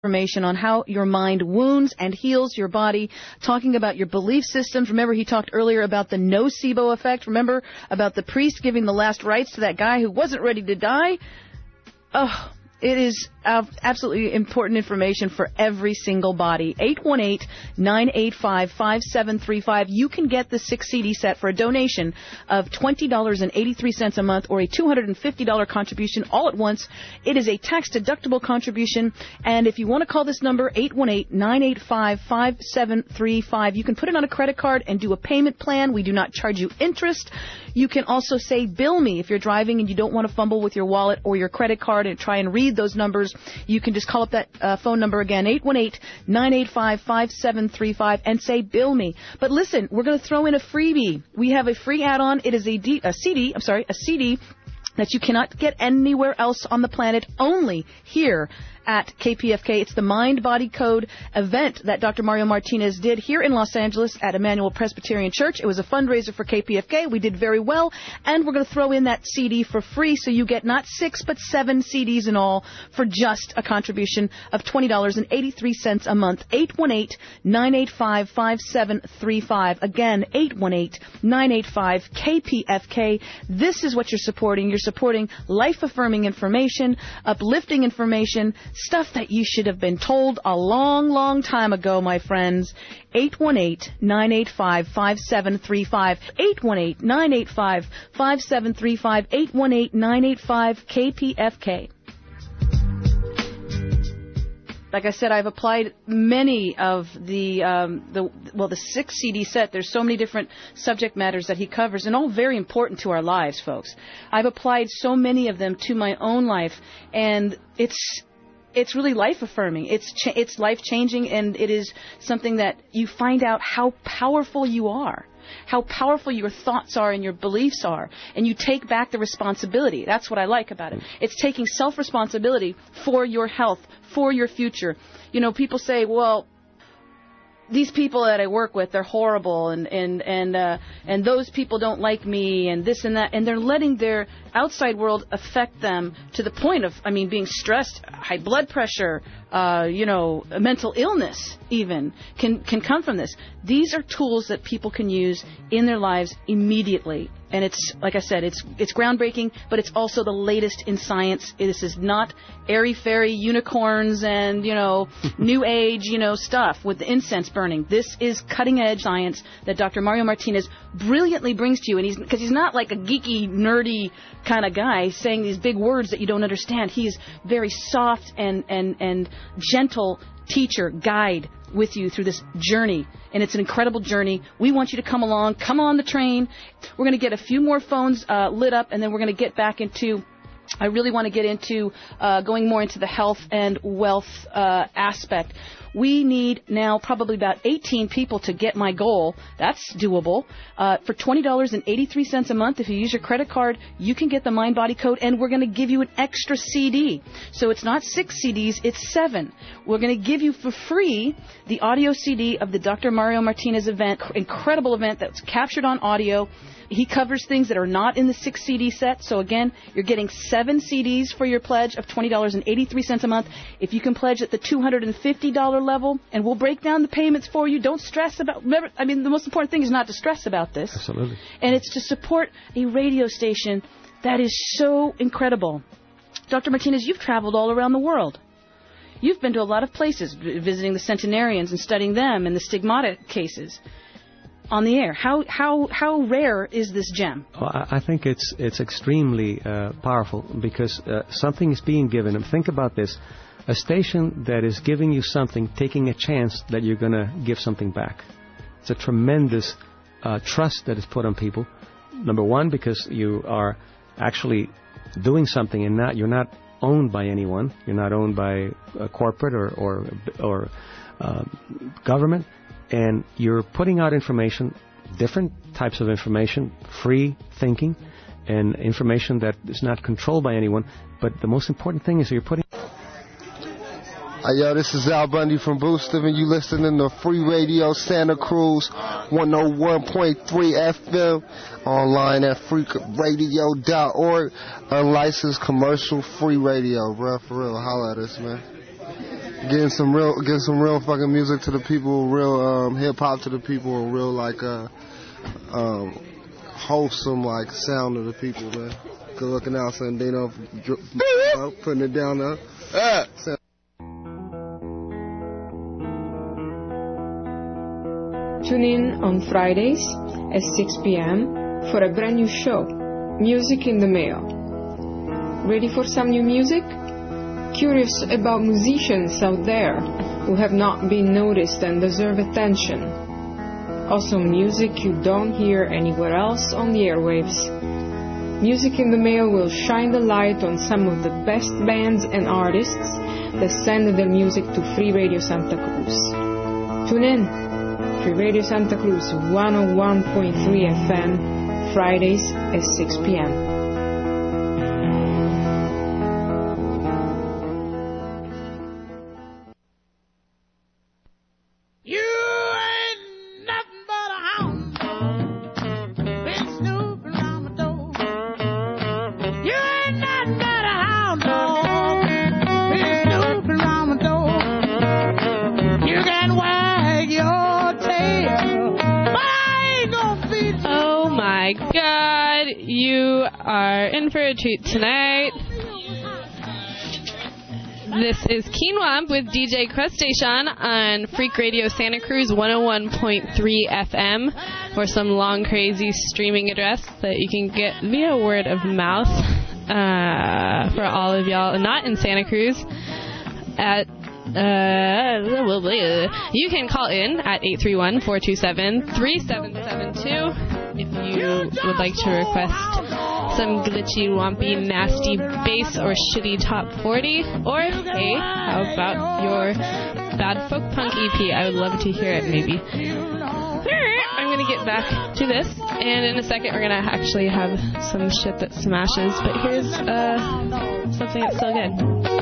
information on how your mind wounds and heals your body, talking about your belief systems. Remember, he talked earlier about the nocebo effect. Remember about the priest giving the last rites to that guy who wasn't ready to die? Oh, it is absolutely important information for every single body. 818-985-5735. You can get the 6-CD set for a donation of $20.83 a month or a $250 contribution all at once. It is a tax-deductible contribution. And if you want to call this number, 818-985-5735, you can put it on a credit card and do a payment plan. We do not charge you interest. You can also say, bill me, if you're driving and you don't want to fumble with your wallet or your credit card and try and read those numbers. You can just call up that phone number again, 818-985-5735, and say, bill me. But listen, we're going to throw in a freebie. We have a free add-on. It is a CD that you cannot get anywhere else on the planet, only here at KPFK. It's the Mind Body Code event that Dr. Mario Martinez did here in Los Angeles at Emmanuel Presbyterian Church. It was a fundraiser for KPFK. We did very well, and we're going to throw in that CD for free, so you get not 6 but 7 CDs in all for just a contribution of $20.83 a month. 818-985-5735. Again, 818-985-KPFK. This is what you're supporting. You're supporting life-affirming information, uplifting information, stuff that you should have been told a long, long time ago, my friends. 818-985-5735. 818-985-5735. 818-985-KPFK. Like I said, I've applied many of the 6-CD set. There's so many different subject matters that he covers, and all very important to our lives, folks. I've applied so many of them to my own life, and it's really life-affirming. It's life-changing, and it is something that you find out how powerful you are, how powerful your thoughts are and your beliefs are, and you take back the responsibility. That's what I like about it. It's taking self-responsibility for your health, for your future. You know, people say, well, these people that I work with, they're horrible, and those people don't like me, and this and that, and they're letting their outside world affect them to the point of, being stressed, high blood pressure, mental illness even can come from this. These are tools that people can use in their lives immediately. And it's, like I said, it's groundbreaking, but it's also the latest in science. This is not airy-fairy unicorns and, new age, stuff with the incense burning. This is cutting-edge science that Dr. Mario Martinez brilliantly brings to you. And because he's not like a geeky, nerdy kind of guy saying these big words that you don't understand. He's very soft and gentle teacher, guide with you through this journey. And it's an incredible journey. We want you to come along. Come on the train. We're going to get a few more phones lit up, and then we're going to get back into, I really want to get into going more into the health and wealth aspect. We need now probably about 18 people to get my goal. That's doable. For $20.83 a month, if you use your credit card, you can get the Mind Body Code, and we're going to give you an extra CD. So it's not 6 CDs, it's 7. We're going to give you for free the audio CD of the Dr. Mario Martinez event, incredible event that's captured on audio. He covers things that are not in the 6 CD set. So again, you're getting 7 CDs for your pledge of $20.83 a month. If you can pledge at the $250 level, and we'll break down the payments for you. Don't stress about, remember, the most important thing is not to stress about this. Absolutely. And it's to support a radio station that is so incredible. Dr. Martinez, you've traveled all around the world. You've been to a lot of places, visiting the centenarians and studying them and the stigmata cases. On the air, how rare is this gem? Well, I think it's extremely powerful because something is being given. And think about this: a station that is giving you something, taking a chance that you're going to give something back. It's a tremendous trust that is put on people. Number one, because you are actually doing something, and you're not owned by anyone. You're not owned by a corporate or government. And you're putting out information, different types of information, free thinking, and information that is not controlled by anyone. But the most important thing is you're putting... Hey, yo, this is Al Bundy from Booster, and you listening to Free Radio Santa Cruz 101.3 FM, online at freakradio.org, unlicensed commercial free radio, bro. For real, holla at us, man. getting some real fucking music to the people, real hip hop to the people, and real like wholesome like sound to the people, man. Good looking out, Sandino, putting it down there. Tune in on Fridays at 6 p.m. for a brand new show, Music in the Mail. Ready for some new music? Curious about musicians out there who have not been noticed and deserve attention? Also music you don't hear anywhere else on the airwaves. Music in the Mail will shine the light on some of the best bands and artists that send their music to Free Radio Santa Cruz. Tune in, Free Radio Santa Cruz 101.3 FM, Fridays at 6 p.m. Treat tonight. This is Quinoa with DJ Crustacean on Freak Radio Santa Cruz 101.3 FM, or some long crazy streaming address that you can get via word of mouth for all of y'all not in Santa Cruz. You can call in at 831-427-3772 if you would like to request some glitchy, lumpy, nasty bass or shitty top 40. Or, hey, how about your Bad Folk Punk EP? I would love to hear it, maybe. I'm going to get back to this, and in a second we're going to actually have some shit that smashes, but here's something that's still good.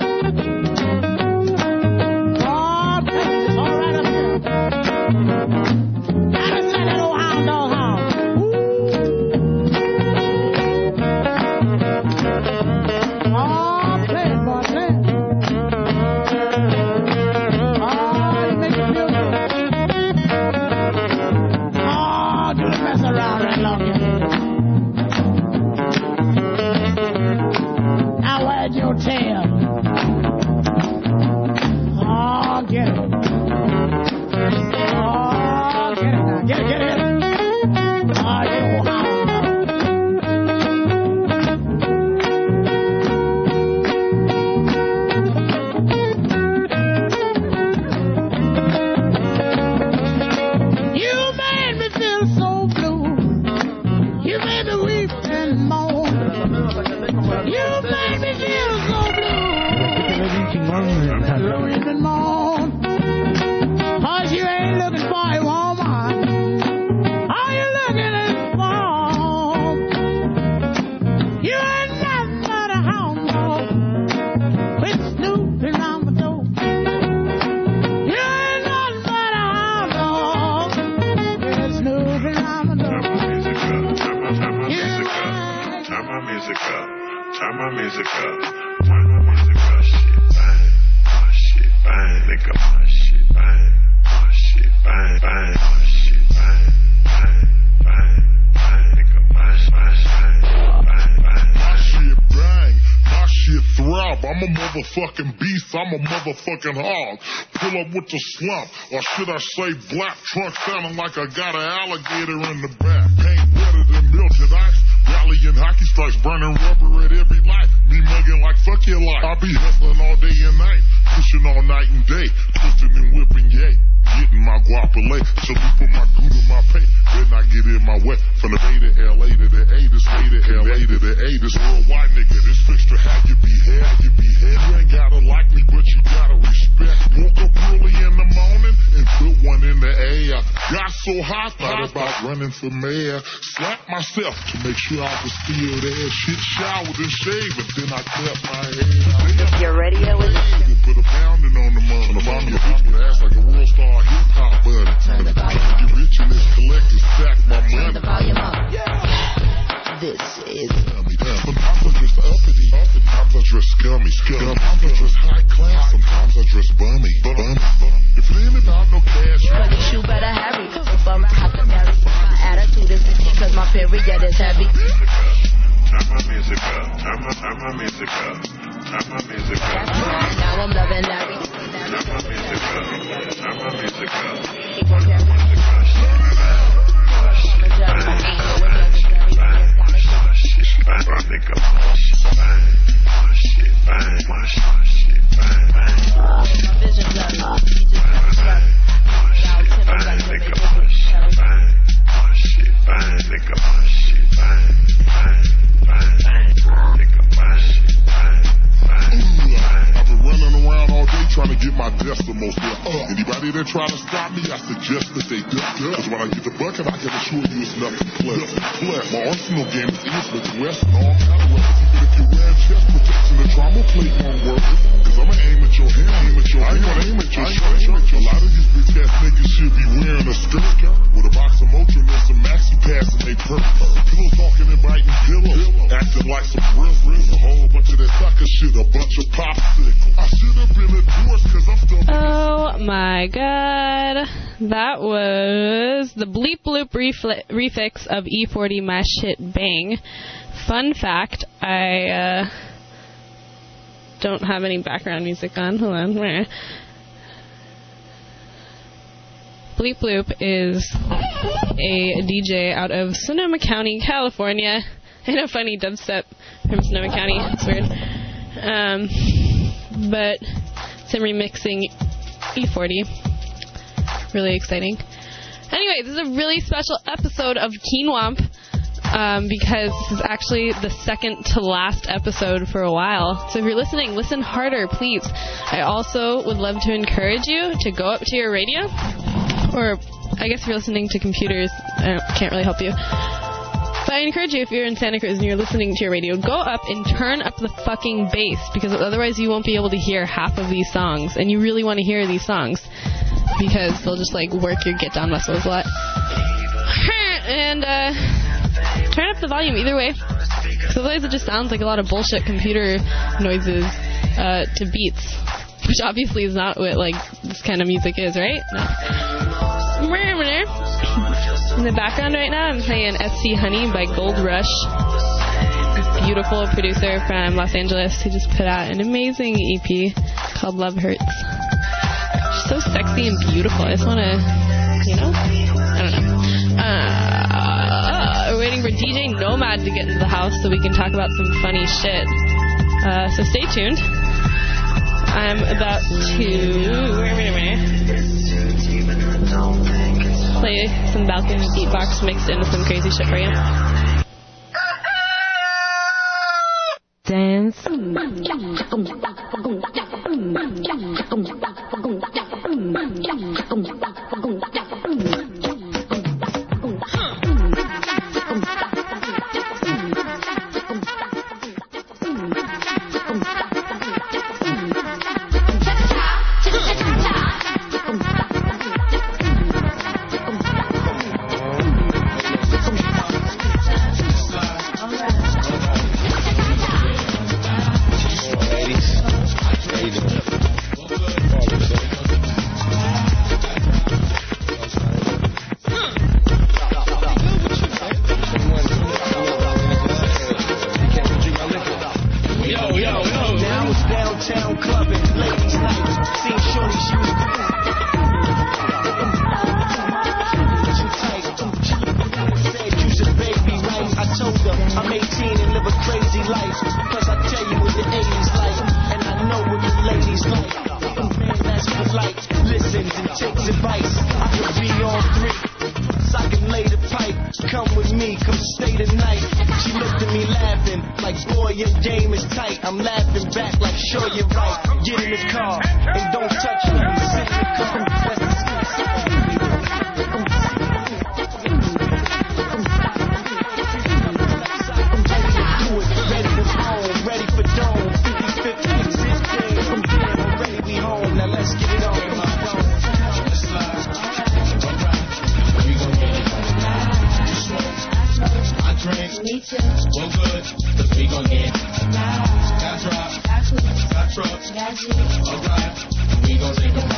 Motherfucking beast, I'm a motherfucking hog. Pull up with the slump, or should I say black trunk sounding like I got an alligator in the back. Paint wetter than melted ice, rallying hockey strikes, burning rubber at every light. Me mugging like fuck your life. I be hustling all day and night, pushing all night and day, twisting and whipping, yay. Getting my guapole, salute for my good and my pay. Then I get in my way, from the Bay to LA to the A, this A to LA to the A, this worldwide nigga, this fixed to how you be here, how you be here. You ain't gotta like me, but you gotta respect. Woke up early in the morning and put one in the air. Got so hot, thought about running for mayor. Slapped myself to make sure I was still there. Shit showered and shaved, but then I clapped my head. If your radio is... Put a pounding on the money. I'm your bitch with ass like a world star hip-hop buddy. Turn the volume up. Get rich in this collector, stack my money. Turn the volume up. This is... Sometimes I dress uppity. Sometimes I dress scummy. Sometimes I dress high class. Sometimes I dress bummy. the most. Anybody that try to stop me, I suggest that they duck. Cause when I get the bucket, I can assure you it's nothing pleasant. My arsenal game is east with the west and all kind of weapons. Even if you wear chest protection, the trauma plate won't work. Cause I'ma aim at your hand, I ain't gonna aim at your shirt. A lot of these bitch ass niggas should be wearing a skirt with a box of Motrin and some maxi pads and they perk. Pillow talking and biting pillows, acting like some grizzlies. A whole bunch of that sucker shit, a bunch of popsicles. I should have been a divorce cause I'm still. Oh my god. That was the Bleep Bloop refix of E40 My Shit Bang. Fun fact, I don't have any background music on. Hold on. Bleep Bloop is a DJ out of Sonoma County, California. And a funny dubstep from Sonoma County. It's weird. But it's him remixing E40. Really exciting. Anyway, this is a really special episode of Keen Womp because this is actually the second to last episode for a while. So if you're listening, listen harder, please. I also would love to encourage you to go up to your radio, or I guess if you're listening to computers, I can't really help you. But I encourage you, if you're in Santa Cruz and you're listening to your radio, go up and turn up the fucking bass, because otherwise you won't be able to hear half of these songs, and you really want to hear these songs, because they'll just, like, work your get-down muscles a lot. And, turn up the volume either way, because otherwise it just sounds like a lot of bullshit computer noises, to beats, which obviously is not what, like, this kind of music is, right? No. In the background right now, I'm playing SC Honey by Gold Rush. This beautiful producer from Los Angeles who just put out an amazing EP called Love Hurts. She's so sexy and beautiful. I just want to, you know? I don't know. We're waiting for DJ Nomad to get into the house so we can talk about some funny shit. So stay tuned. I'm about to play some balcony beatbox mixed into some crazy shit for you. Dance. Alright, we gon' take a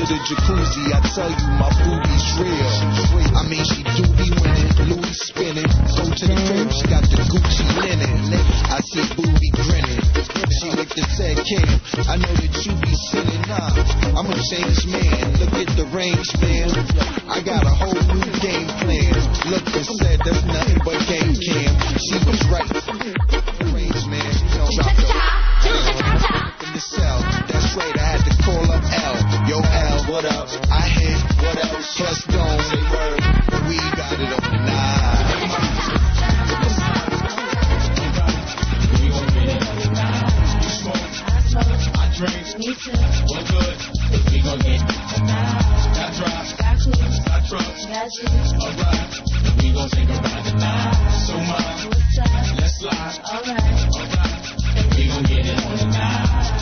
the jacuzzi, I tell you my booty's real. I mean, she do be winning, Louis spinning. Go to the crib, she got the Gucci linen. I see booty grinning. She licked and said, Kim, I know that you be sinning. Nah, I'm a changed man. Look at the range, man. I got a whole new game plan. Look and said, there's nothing but game cam. She was right. Range, man. Drop in the cell. That's right, I had to call up L. Yo, L, what up? I hit, what else? Plus don't say word. We got it on the night. We gon' get it on the night. You smoke, I drink. Me too. What good? We gon' get it tonight. Got drops, got clues, got trucks, got you. Alright, we gon' take a ride tonight. So much, let's slide. Alright, we gon' get it on the night.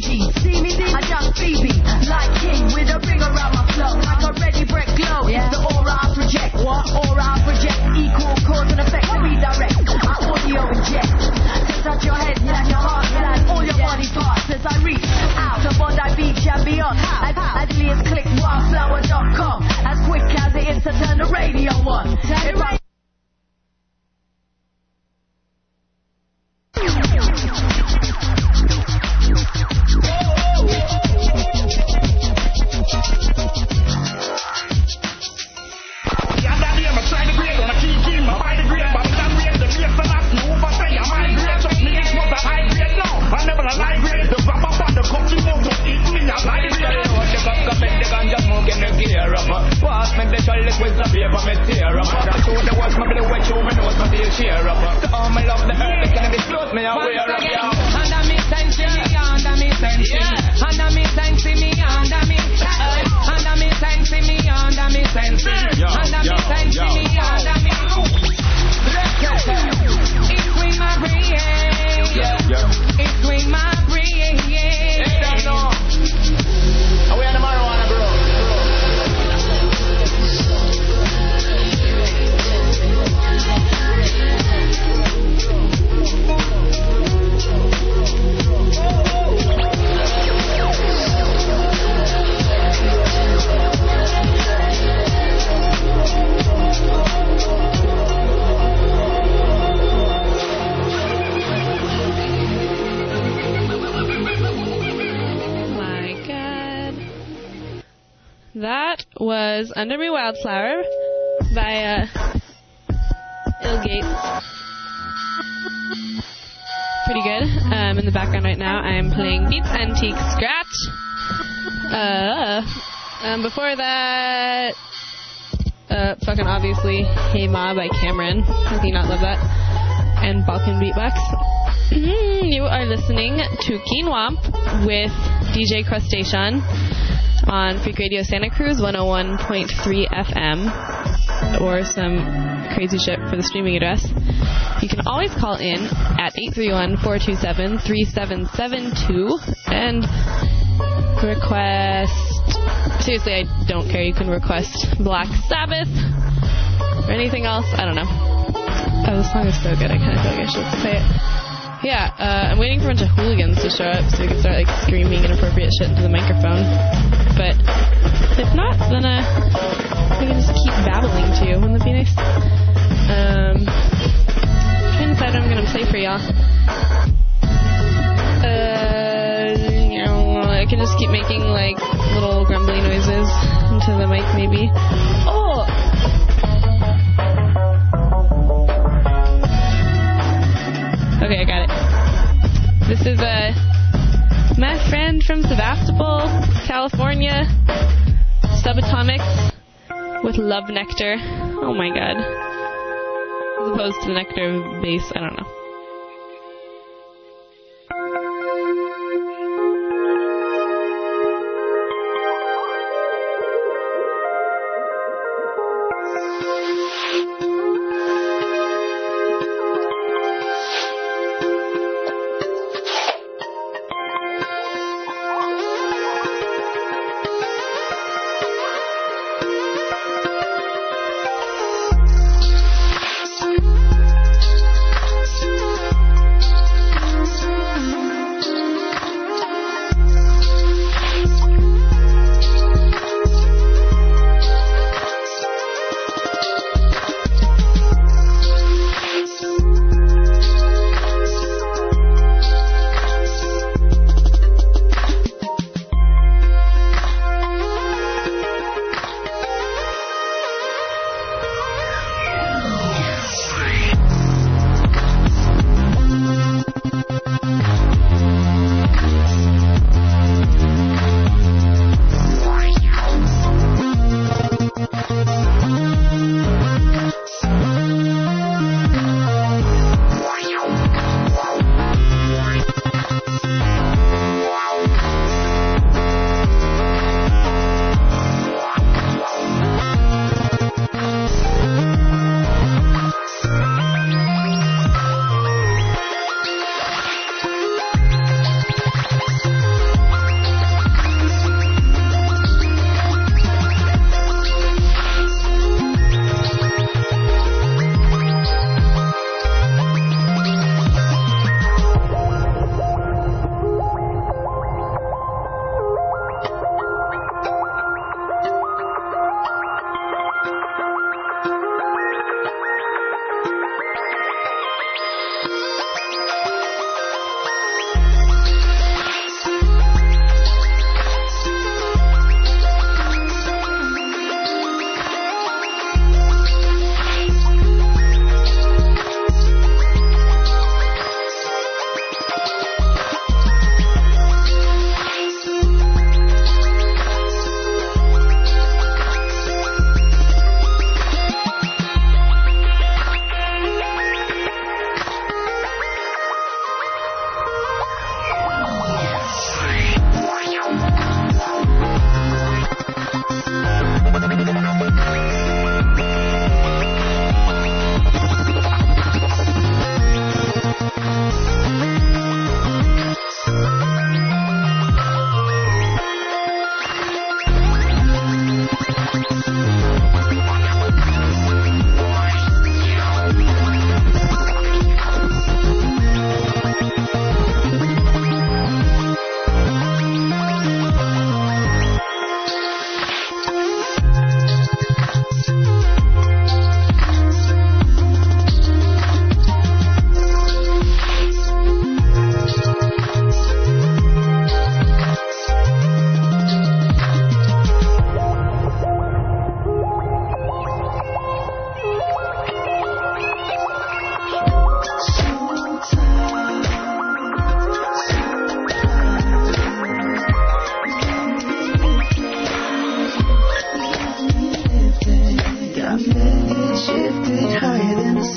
I just Phoebe, like King with a ring around my flow, like a ready brick glow. Yeah. It's the That was Under Me Wildflower by Ill Gates. Pretty good. In the background right now, I'm playing Beats Antique Scratch. Before that, fucking obviously, Hey Ma by Cameron. How can you not love that? And Balkan Beatbox. You are listening to Keen Womp with DJ Crustacean on Freak Radio Santa Cruz 101.3 FM, or some crazy shit for the streaming address. You can always call in at 831-427-3772 and request... Seriously, I don't care. You can request Black Sabbath or anything else. I don't know. Oh, this song is so good. I kind of feel like I should play it. Yeah, I'm waiting for a bunch of hooligans to show up so we can start like screaming inappropriate shit into the microphone. But if not, then I can just keep babbling to you. Wouldn't that be nice? I'm trying to decide what I'm going to play for y'all. I can just keep making like little grumbly noises into the mic, maybe. Oh! Okay, I got it. This is my friend from Sebastopol, California, Subatomics with Love Nectar. Oh my god. As opposed to the nectar of bass, I don't know.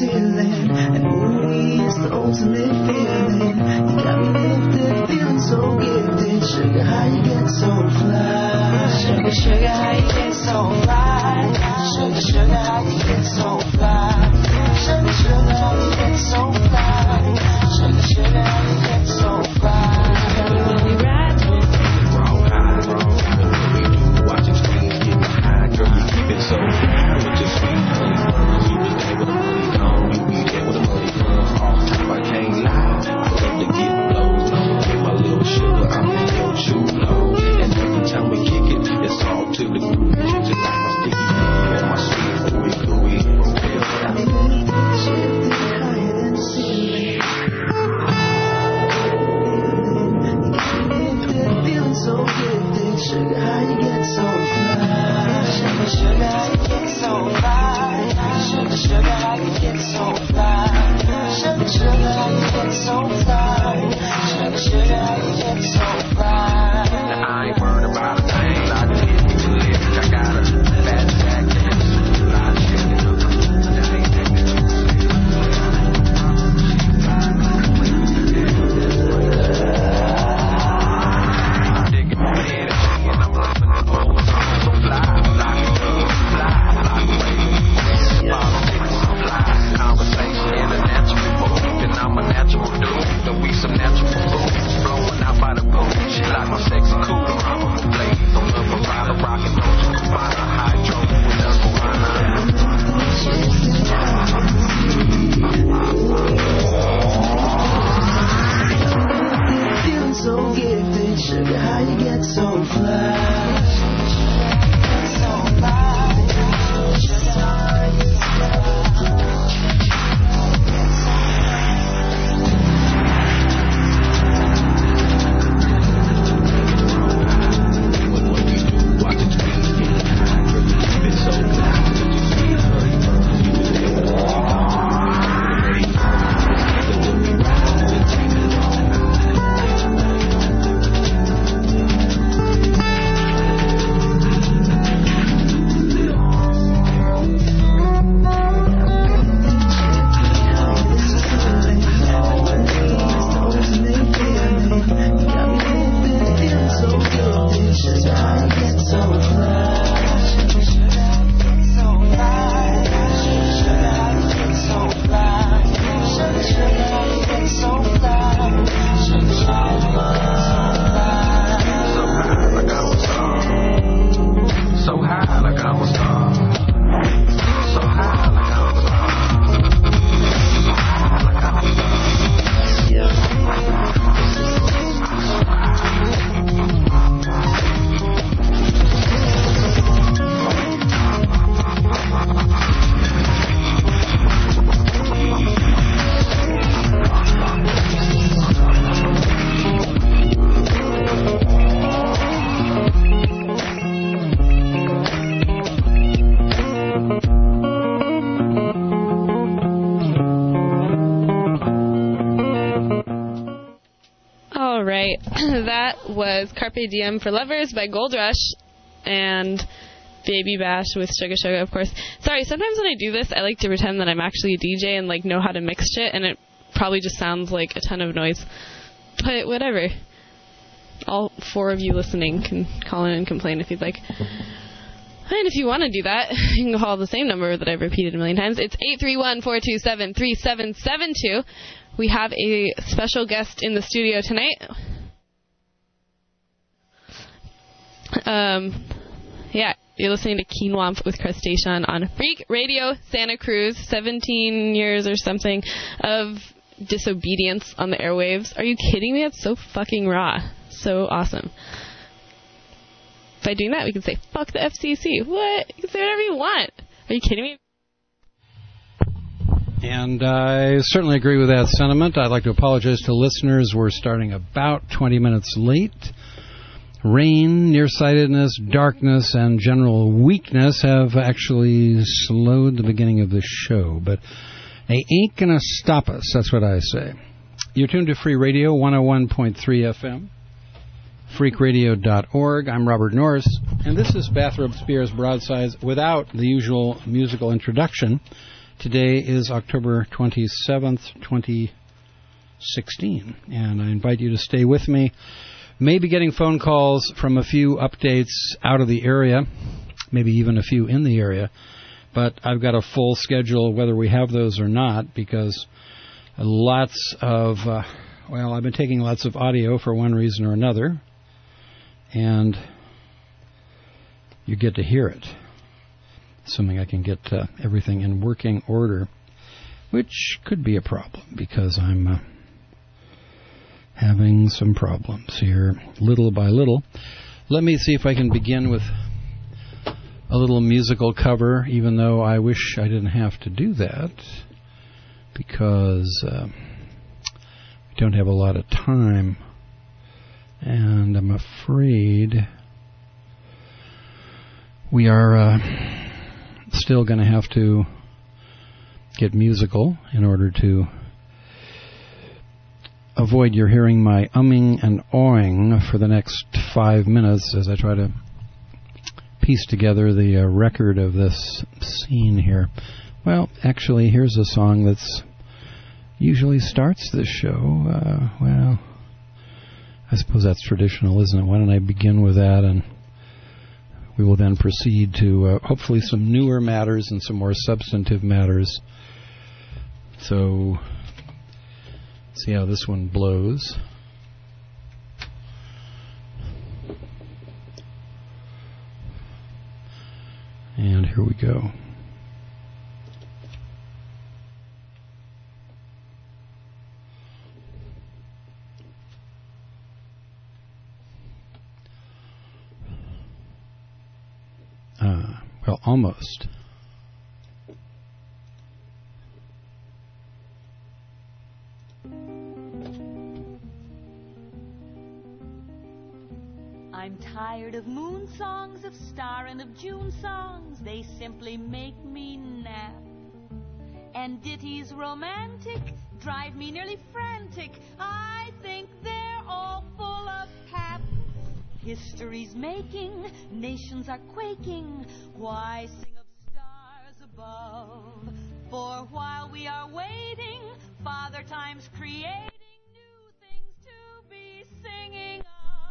ceiling. And ooh, it's the ultimate feeling. You got me lifted, feeling so gifted. Sugar, how you get so fly? Sugar, sugar, how you get so fly? Sugar, sugar, how you get so fly? Sugar, sugar, how you get so fly? Sugar, sugar, how you get so fly? When we ride, wrong high, wrong high. Watching screens, getting high, girl, you keep it so fly with your sweet honey buns. You was there with the money gone, you be there with the money funds. Off top, I can't lie, I love to get blows. Get my little sugar, I'm in your shoe low. And every time we kick it, it's all to the groove. Treat you like my sticky pee and my sweet gooey gooey. Got me lifted, shifted, higher than the ceiling. Feeling so gifted, sugar, how you get so fly? Sugar, sugar, how you get so fly? Sugar, sugar, how you get so fly? Sugar, sugar, how you get so fly? Sugar, sugar, how you get so fly? Now I ain't worried about a thing, I did me too late. I got a fat jack and a lot of sugar. That ain't taking too I'm a natural dude, and we some natural foods. Blowing out by the pool, she like my sexy cool. I'm a blade, I'm looking by the rocket, don't you combine a hydro with the guana. Feeling so gifted, sugar, how you get so fly? So fly. That was Carpe Diem for Lovers by Gold Rush and Baby Bash with Sugar Sugar, of course. Sorry, sometimes when I do this, I like to pretend that I'm actually a DJ and like know how to mix shit, and it probably just sounds like a ton of noise. But whatever. All four of you listening can call in and complain if you'd like. And if you want to do that, you can call the same number that I've repeated a million times. It's 831-427-3772. We have a special guest in the studio tonight. Yeah, you're listening to Quinoa with Crustacean on Freak Radio Santa Cruz. 17 years or something of disobedience on the airwaves. Are you kidding me? That's so fucking raw. So awesome. By doing that, we can say, fuck the FCC. What? You can say whatever you want. Are you kidding me? And I certainly agree with that sentiment. I'd like to apologize to listeners. We're starting about 20 minutes late. Rain, nearsightedness, darkness, and general weakness have actually slowed the beginning of the show. But they ain't going to stop us. That's what I say. You're tuned to Free Radio, 101.3 FM. freakradio.org. I'm Robert Norris, and this is Bathrobe Spears Broadsides without the usual musical introduction. Today is October 27th, 2016, and I invite you to stay with me. Maybe getting phone calls from a few updates out of the area, maybe even a few in the area, but I've got a full schedule whether we have those or not, because lots of, I've been taking lots of audio for one reason or another, and you get to hear it, assuming I can get everything in working order, which could be a problem because I'm having some problems here little by little. Let me see if I can begin with a little musical cover, even though I wish I didn't have to do that because we don't have a lot of time, and I'm afraid we are still going to have to get musical in order to avoid your hearing my umming and awing for the next 5 minutes as I try to piece together the record of this scene here. Well, actually, here's a song that's usually starts this show. I suppose that's traditional, isn't it? Why don't I begin with that, and we will then proceed to hopefully some newer matters and some more substantive matters. So, see how this one blows. And here we go. Almost. I'm tired of moon songs, of star and of June songs. They simply make me nap. And ditties romantic drive me nearly frantic. I think they're all full of pap. History's making, nations are quaking. Why sing of stars above? For while we are waiting, Father Time's creating new things to be singing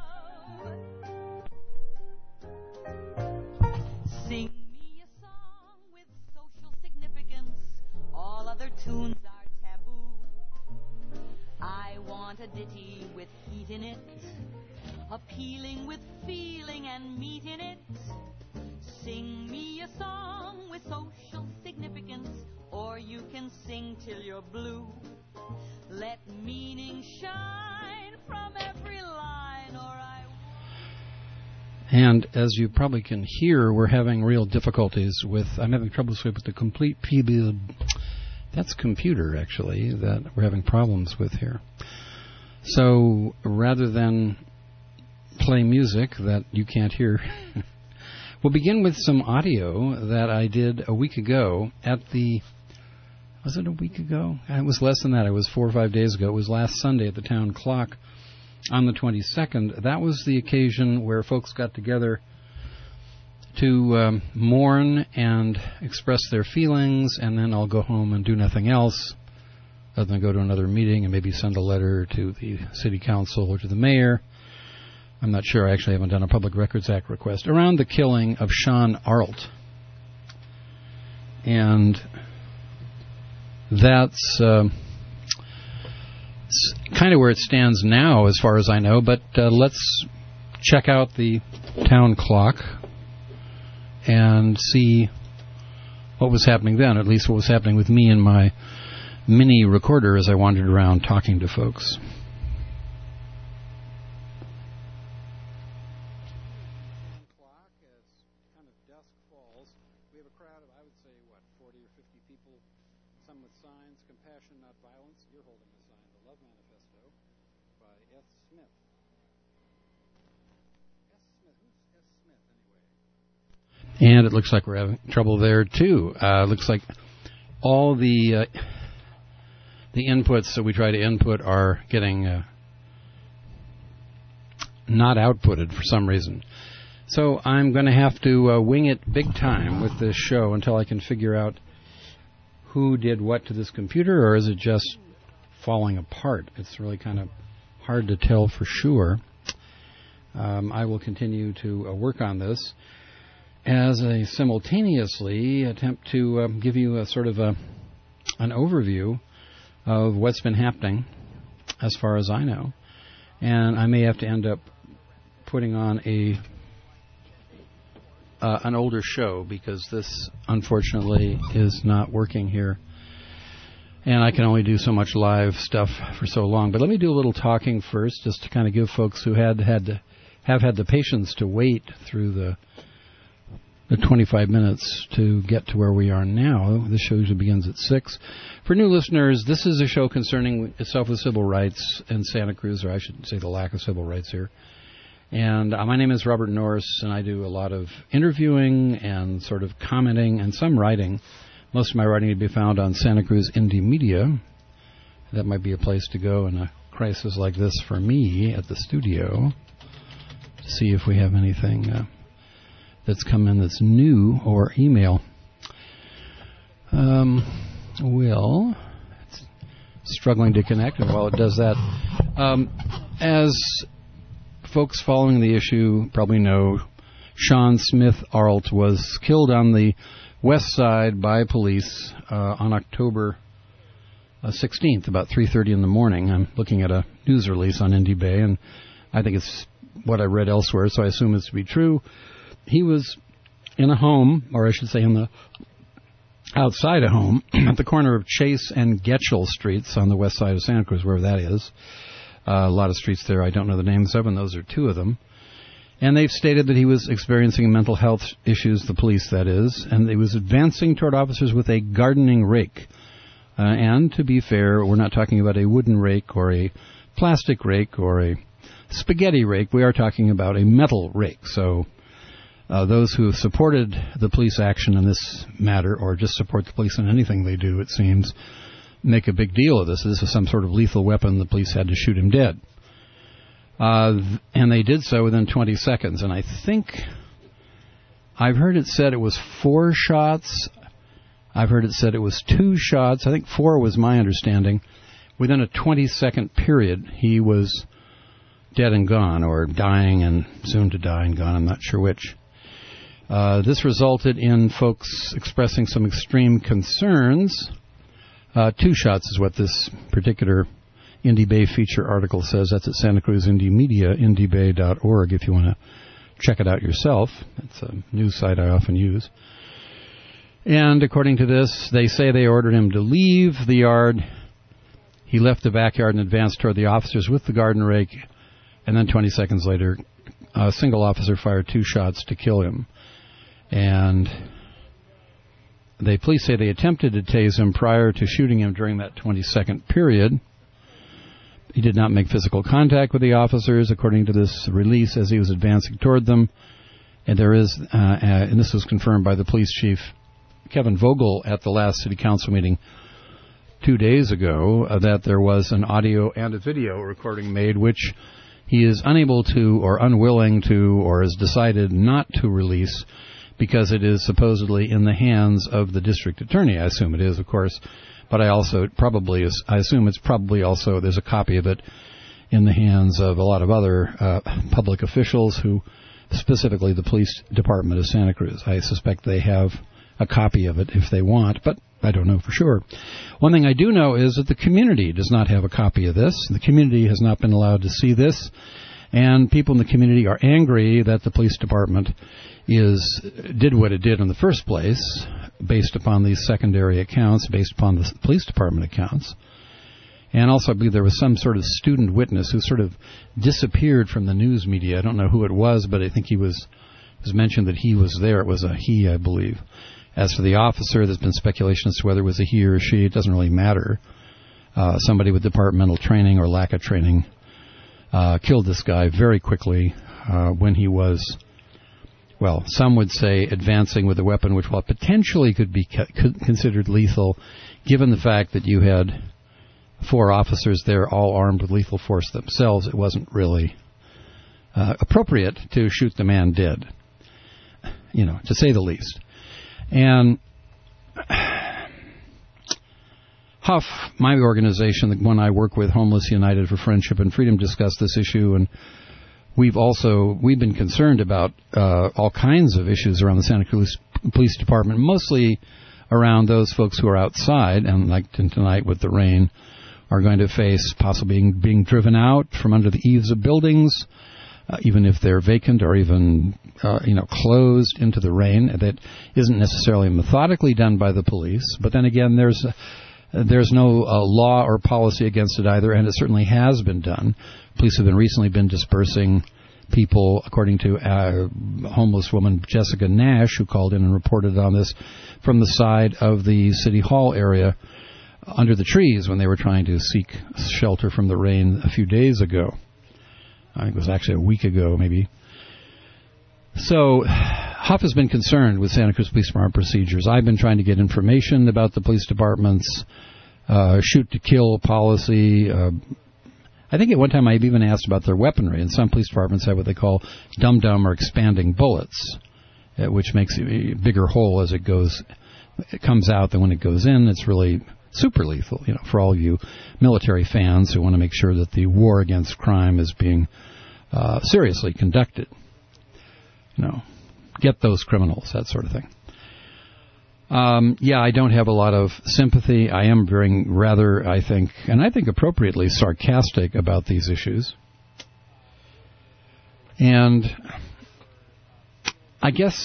of. Sing me a song with social significance. All other tunes are taboo. I want a ditty with heat in it, appealing with feeling and meat in it. Sing me a song with social significance, or you can sing till you're blue. Let meaning shine from every line, or I... And as you probably can hear, we're having real difficulties with, I'm having troubles with the complete PB, that's computer actually, that we're having problems with here. So rather than play music that you can't hear, we'll begin with some audio that I did a week ago at the... Was it a week ago? It was less than that. It was 4 or 5 days ago. It was last Sunday at the Town Clock on the 22nd. That was the occasion where folks got together to mourn and express their feelings, and then I'll go home and do nothing else other than go to another meeting and maybe send a letter to the city council or to the mayor. I'm not sure. I actually haven't done a Public Records Act request around the killing of Sean Arlt. And that's kind of where it stands now as far as I know, but let's check out the Town Clock and see what was happening then, at least what was happening with me and my mini recorder as I wandered around talking to folks. And it looks like we're having trouble there, too. Looks like all the inputs that we try to input are getting not outputted for some reason. So I'm going to have to wing it big time with this show until I can figure out who did what to this computer, or is it just falling apart? It's really kind of hard to tell for sure. I will continue to work on this as I simultaneously attempt to give you a sort of an overview of what's been happening as far as I know. And I may have to end up putting on an older show because this, unfortunately, is not working here. And I can only do so much live stuff for so long. But let me do a little talking first, just to kind of give folks who have had the patience to wait through the 25 minutes to get to where we are now. This show usually begins at 6. For new listeners, this is a show concerning itself with civil rights in Santa Cruz, or I should say the lack of civil rights here. And my name is Robert Norris, and I do a lot of interviewing and sort of commenting and some writing. Most of my writing can be found on Santa Cruz Indie Media. That might be a place to go in a crisis like this for me at the studio to see if we have anything that's come in that's new, or email. Will, it's struggling to connect, and while it does that, as folks following the issue probably know, Sean Smith Arlt was killed on the west side by police on October 16th, about 3:30 in the morning. I'm looking at a news release on Indie Bay, and I think it's what I read elsewhere, so I assume it's to be true. He was in a home, or I should say outside a home, at the corner of Chase and Getchell Streets on the west side of Santa Cruz, wherever that is. A lot of streets there I don't know the names of, and those are two of them. And they've stated that he was experiencing mental health issues, the police, that is, and he was advancing toward officers with a gardening rake. And to be fair, we're not talking about a wooden rake or a plastic rake or a spaghetti rake. We are talking about a metal rake. So those who have supported the police action in this matter, or just support the police in anything they do, it seems, make a big deal of this. This is some sort of lethal weapon. The police had to shoot him dead. And they did so within 20 seconds. And I think I've heard it said it was 4 shots. I've heard it said it was 2 shots. I think 4 was my understanding. Within a 20-second period, he was dead and gone, or dying and soon to die and gone. I'm not sure which. This resulted in folks expressing some extreme concerns. 2 shots is what this particular Indie Bay feature article says. That's at Santa Cruz Indie Media, indiebay.org, if you want to check it out yourself. It's a news site I often use. And according to this, they say they ordered him to leave the yard. He left the backyard and advanced toward the officers with the garden rake. And then 20 seconds later, a single officer fired 2 shots to kill him. And the police say they attempted to tase him prior to shooting him during that 20-second period. He did not make physical contact with the officers, according to this release, as he was advancing toward them. And there is, and this was confirmed by the police chief, Kevin Vogel, at the last city council meeting 2 days ago, that there was an audio and a video recording made, which he is unable to, or unwilling to, or has decided not to release, because it is supposedly in the hands of the district attorney. I assume it is, of course, but I assume it's probably also, there's a copy of it in the hands of a lot of other public officials, who, specifically the police department of Santa Cruz. I suspect they have a copy of it if they want, but I don't know for sure. One thing I do know is that the community does not have a copy of this. The community has not been allowed to see this, and people in the community are angry that the police department did what it did in the first place, based upon these secondary accounts, based upon the police department accounts. And also, I believe there was some sort of student witness who sort of disappeared from the news media. I don't know who it was, but I think it was mentioned that he was there. It was a he, I believe. As for the officer, there's been speculation as to whether it was a he or a she. It doesn't really matter. Somebody with departmental training or lack of training killed this guy very quickly when he was, well, some would say advancing with a weapon which, while potentially could be considered lethal, given the fact that you had 4 officers there all armed with lethal force themselves, it wasn't really appropriate to shoot the man dead, to say the least. And Huff, my organization, the one I work with, Homeless United for Friendship and Freedom, discussed this issue, and we've been concerned about all kinds of issues around the Santa Cruz Police Department, mostly around those folks who are outside, and like tonight with the rain, are going to face possibly being driven out from under the eaves of buildings, even if they're vacant or even closed into the rain. That isn't necessarily methodically done by the police, but then again, there's no law or policy against it either, and it certainly has been done. Police have recently been dispersing people, according to a homeless woman, Jessica Nash, who called in and reported on this, from the side of the City Hall area under the trees when they were trying to seek shelter from the rain a few days ago. I think it was actually a week ago, maybe. So Huff has been concerned with Santa Cruz Police Department procedures. I've been trying to get information about the police department's shoot-to-kill policy. I think at one time I've even asked about their weaponry, and some police departments have what they call dum-dum or expanding bullets, which makes a bigger hole as it comes out than when it goes in. It's really super lethal, for all of you military fans who want to make sure that the war against crime is being seriously conducted. Get those criminals, that sort of thing. I don't have a lot of sympathy. I am being rather, I think appropriately sarcastic about these issues. And I guess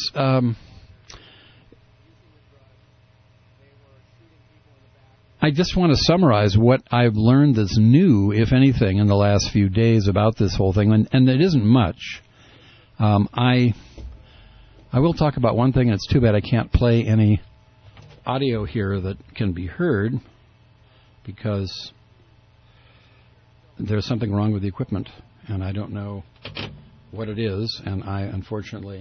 I just want to summarize what I've learned that's new, if anything, in the last few days about this whole thing, and it isn't much. I will talk about one thing, and it's too bad I can't play any audio here that can be heard because there's something wrong with the equipment, and I don't know what it is, and I, unfortunately,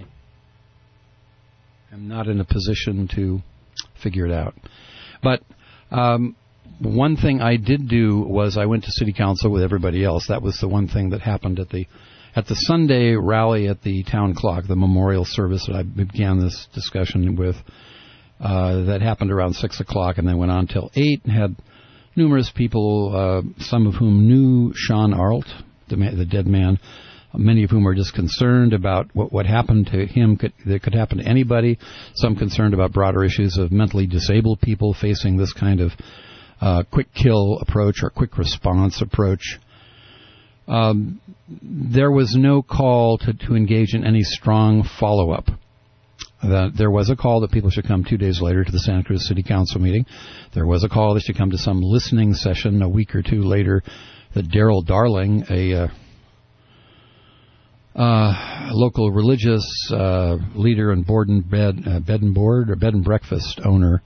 am not in a position to figure it out. But one thing I did do was I went to City Council with everybody else. That was the one thing that happened at the Sunday rally at the Town Clock, the memorial service that I began this discussion with. That happened around 6 o'clock and then went on till 8 and had numerous people, some of whom knew Sean Arlt, the dead man, many of whom are just concerned about what happened to him that could happen to anybody, some concerned about broader issues of mentally disabled people facing this kind of quick kill approach or quick response approach. There was no call to engage in any strong follow-up. There was a call that people should come 2 days later to the Santa Cruz City Council meeting. There was a call that should come to some listening session a week or two later that Daryl Darling, a local religious leader and bed and breakfast owner,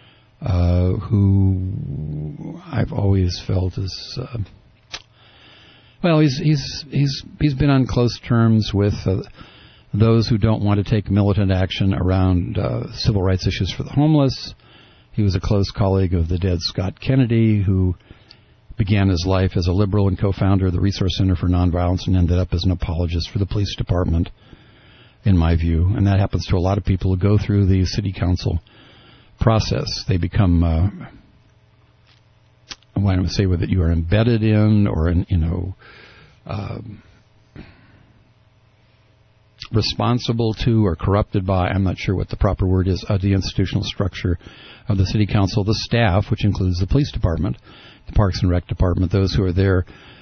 who I've always felt is he's been on close terms with those who don't want to take militant action around civil rights issues for the homeless. He was a close colleague of the dead Scott Kennedy, who began his life as a liberal and co-founder of the Resource Center for Nonviolence and ended up as an apologist for the police department, in my view. And that happens to a lot of people who go through the city council process. They become, I want to say whether you are embedded in or responsible to or corrupted by, I'm not sure what the proper word is, the institutional structure of the city council, the staff, which includes the police department, the Parks and Rec department, those who are there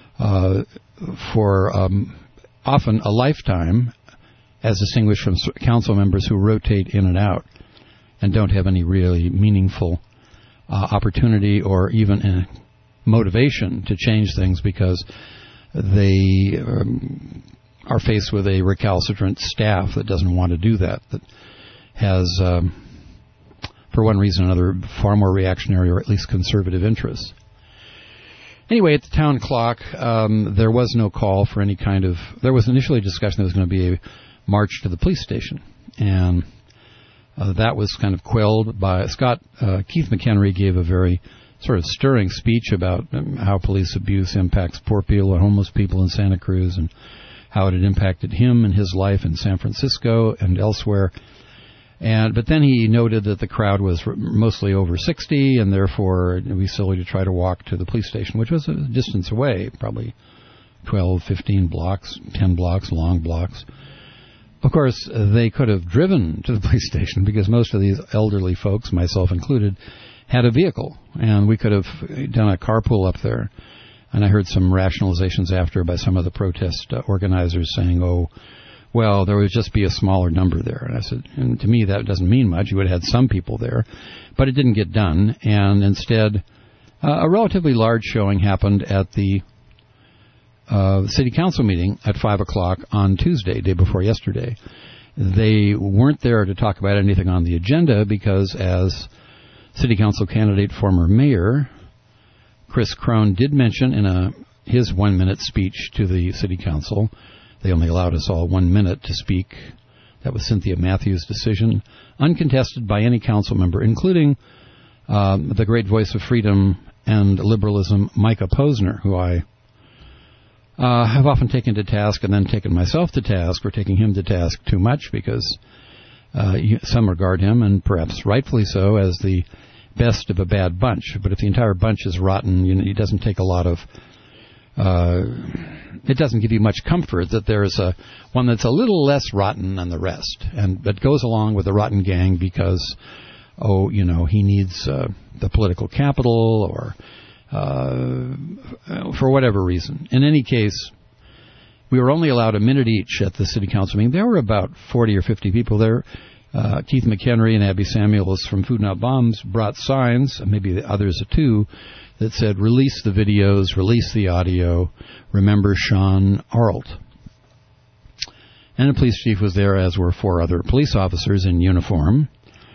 for often a lifetime, as distinguished from council members who rotate in and out and don't have any really meaningful opportunity or even motivation to change things because they are faced with a recalcitrant staff that doesn't want to do that has, for one reason or another, far more reactionary or at least conservative interests. Anyway, at the Town Clock, there was no call for any kind of... There was initially a discussion there was going to be a march to the police station, and that was kind of quelled by Keith McHenry gave a very sort of stirring speech about how police abuse impacts poor people and homeless people in Santa Cruz and how it had impacted him and his life in San Francisco and elsewhere. But then he noted that the crowd was mostly over 60, and therefore it would be silly to try to walk to the police station, which was a distance away, probably 12, 15 blocks, 10 blocks, long blocks. Of course, they could have driven to the police station because most of these elderly folks, myself included, had a vehicle, and we could have done a carpool up there. And I heard some rationalizations after by some of the protest organizers saying, oh, well, there would just be a smaller number there. And I said, and to me, that doesn't mean much. You would have had some people there. But it didn't get done. And instead, a relatively large showing happened at the city council meeting at 5 o'clock on Tuesday, day before yesterday. They weren't there to talk about anything on the agenda because, as city council candidate, former mayor Chris Crone did mention in his 1-minute speech to the city council, they only allowed us all 1 minute to speak. That was Cynthia Matthews' decision, uncontested by any council member, including the great voice of freedom and liberalism, Micah Posner, who I have often taken to task and then taken myself to task for taking him to task too much because some regard him, and perhaps rightfully so, as the best of a bad bunch. But if the entire bunch is rotten, it doesn't take a lot of... it doesn't give you much comfort that there's one that's a little less rotten than the rest, and that goes along with the rotten gang because, he needs the political capital or for whatever reason. In any case, we were only allowed a minute each at the city council meeting. There were about 40 or 50 people there. Keith McHenry and Abby Samuels from Food Not Bombs brought signs, maybe the others too, that said, release the videos, release the audio, remember Sean Arlt. And the police chief was there, as were 4 other police officers in uniform.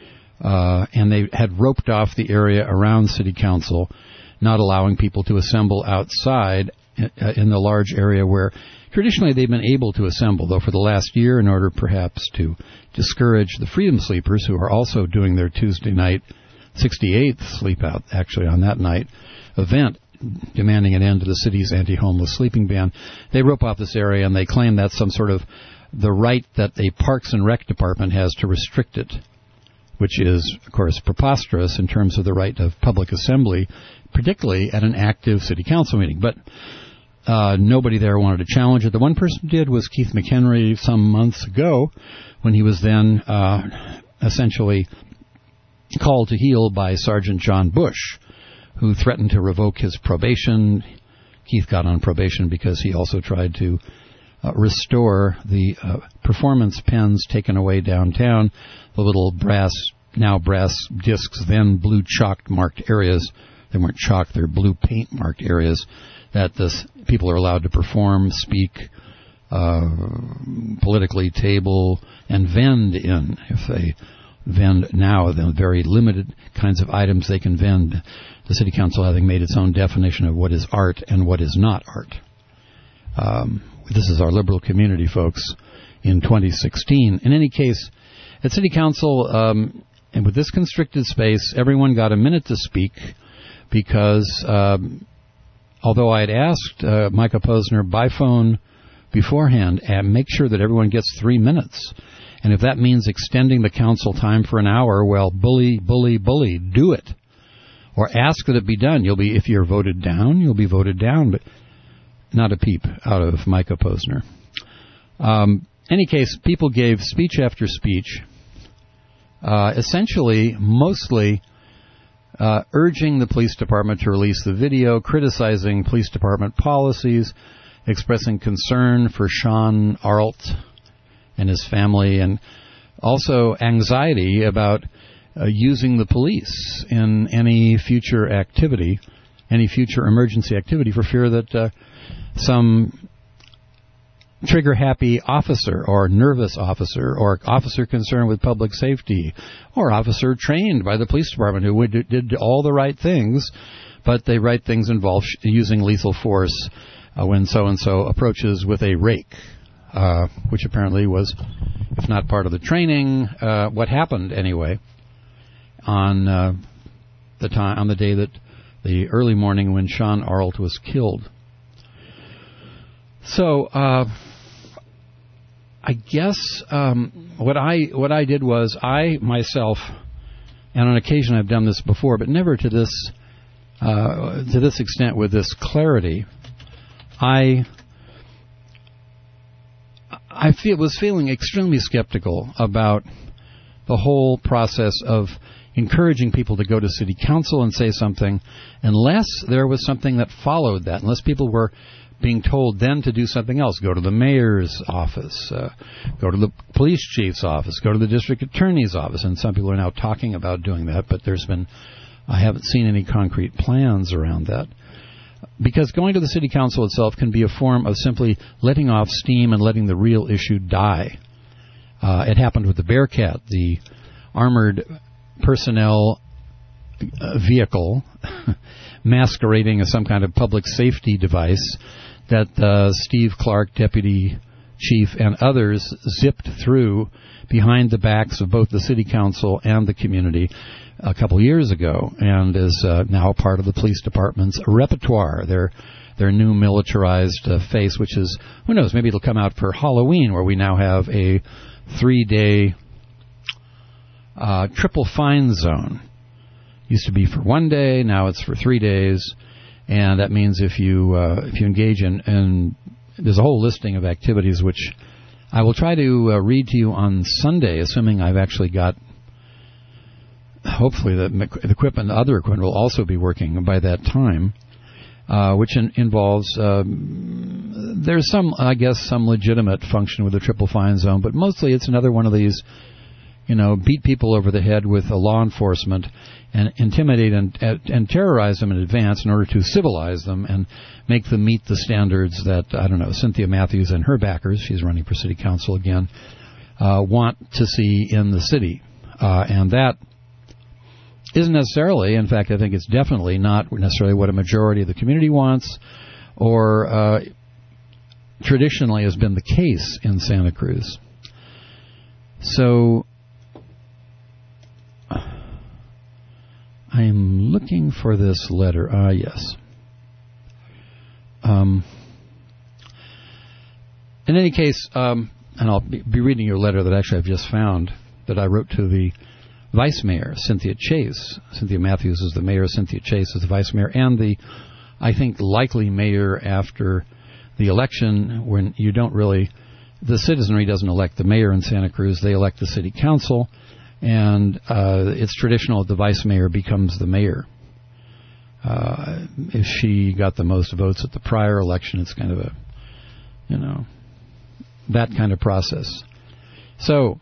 And they had roped off the area around city council, not allowing people to assemble outside in the large area where traditionally they've been able to assemble, though for the last year, in order perhaps to discourage the Freedom Sleepers, who are also doing their Tuesday night 68th sleep out, actually, on that night, event demanding an end to the city's anti-homeless sleeping ban. They rope off this area, and they claim that's some sort of the right that a Parks and Rec department has to restrict it, which is, of course, preposterous in terms of the right of public assembly, particularly at an active city council meeting. But nobody there wanted to challenge it. The one person who did was Keith McHenry some months ago, when he was then essentially called to heel by Sergeant John Bush, who threatened to revoke his probation. Keith got on probation because he also tried to restore the performance pens taken away downtown, the little brass discs, then blue chalk marked areas. They weren't chalk, they're blue paint marked areas that people are allowed to perform, speak, politically table, and vend in. If they vend now, the very limited kinds of items they can vend, the city council having made its own definition of what is art and what is not art. This is our liberal community, folks, in 2016. In any case, at city council, and with this constricted space, everyone got a minute to speak because although I had asked Micah Posner by phone beforehand, and make sure that everyone gets 3 minutes. And if that means extending the council time for an hour, well, bully, do it. Or ask that it be done. If you're voted down, you'll be voted down, but not a peep out of Micah Posner. Any case, people gave speech after speech, essentially, mostly urging the police department to release the video, criticizing police department policies, expressing concern for Sean Arlt and his family, and also anxiety about using the police in any future activity, any future emergency activity, for fear that some trigger-happy officer or nervous officer or officer concerned with public safety or officer trained by the police department who did all the right things, but the right things involve using lethal force when so-and-so approaches with a rake, which apparently was, if not part of the training, what happened anyway on the day that the early morning when Sean Arlt was killed. So I guess what I did was I myself, and on occasion I've done this before, but never to this extent with this clarity. I was feeling extremely skeptical about the whole process of encouraging people to go to city council and say something, unless there was something that followed that, unless people were being told then to do something else. Go to the mayor's office, go to the police chief's office, go to the district attorney's office. And some people are now talking about doing that, but I haven't seen any concrete plans around that. Because going to the city council itself can be a form of simply letting off steam and letting the real issue die. It happened with the Bearcat, the armored personnel vehicle masquerading as some kind of public safety device that Steve Clark, deputy chief, and others zipped through behind the backs of both the city council and the community a couple years ago, and is now part of the police department's repertoire, their new militarized face, which is, who knows, maybe it'll come out for Halloween, where we now have a 3-day triple fine zone. Used to be for 1 day, now it's for 3 days, and that means if you engage in there's a whole listing of activities which I will try to read to you on Sunday, assuming I've actually got, hopefully the equipment, the other equipment will also be working by that time, which involves, there's some legitimate function with the triple fine zone, but mostly it's another one of these, beat people over the head with law enforcement and intimidate and terrorize them in advance in order to civilize them and make them meet the standards that, Cynthia Matthews and her backers, she's running for city council again, want to see in the city. And that isn't necessarily, in fact, I think it's definitely not necessarily what a majority of the community wants, or traditionally has been the case in Santa Cruz. So I am looking for this letter. Yes. In any case, and I'll be reading your letter that actually I've just found that I wrote to the Vice Mayor, Cynthia Chase. Cynthia Matthews is the mayor, Cynthia Chase is the Vice Mayor, and the, I think, likely mayor after the election, when you don't really, the citizenry doesn't elect the mayor in Santa Cruz, they elect the city council, and it's traditional that the Vice Mayor becomes the mayor. If she got the most votes at the prior election, it's kind of a, that kind of process. So,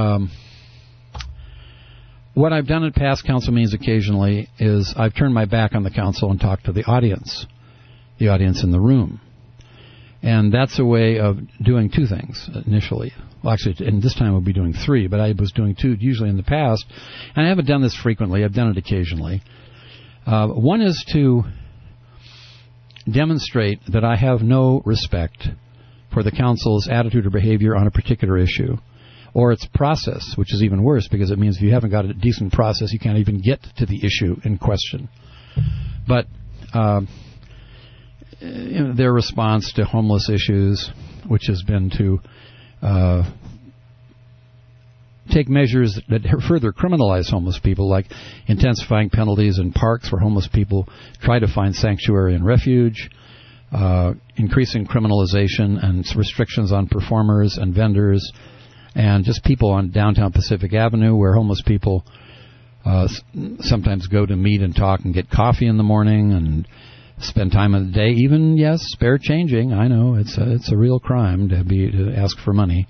what I've done at past council meetings occasionally is I've turned my back on the council and talked to the audience in the room. And that's a way of doing two things initially. Well, actually, and this time we'll be doing three, but I was doing two usually in the past. And I haven't done this frequently. I've done it occasionally. One is to demonstrate that I have no respect for the council's attitude or behavior on a particular issue, or its process, which is even worse because it means if you haven't got a decent process, you can't even get to the issue in question. But their response to homeless issues, which has been to take measures that further criminalize homeless people, like intensifying penalties in parks where homeless people try to find sanctuary and refuge, increasing criminalization and restrictions on performers and vendors, and just people on downtown Pacific Avenue where homeless people sometimes go to meet and talk and get coffee in the morning and spend time of the day, even, yes, spare changing. I know it's a real crime to ask for money.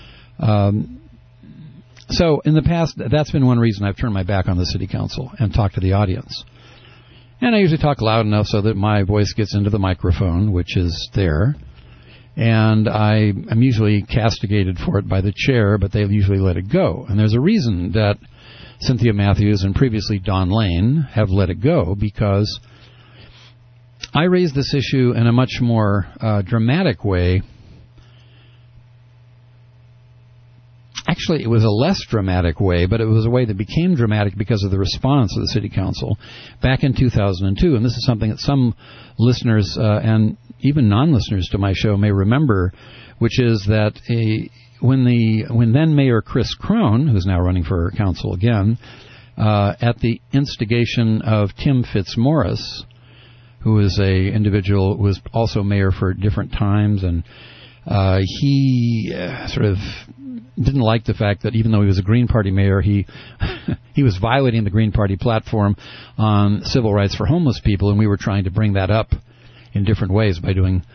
So in the past, that's been one reason I've turned my back on the city council and talked to the audience. And I usually talk loud enough so that my voice gets into the microphone, which is there. And I'm usually castigated for it by the chair, but they usually let it go. And there's a reason that Cynthia Matthews and previously Don Lane have let it go, because I raised this issue in a much more dramatic way. Actually, it was a less dramatic way, but it was a way that became dramatic because of the response of the City Council back in 2002. And this is something that some listeners and even non-listeners to my show may remember which is that when then Mayor Chris Crone, who's now running for council again, at the instigation of Tim Fitzmaurice, who is a individual who was also mayor for different times, and he sort of didn't like the fact that even though he was a Green Party mayor, he was violating the Green Party platform on civil rights for homeless people, and we were trying to bring that up in different ways by doing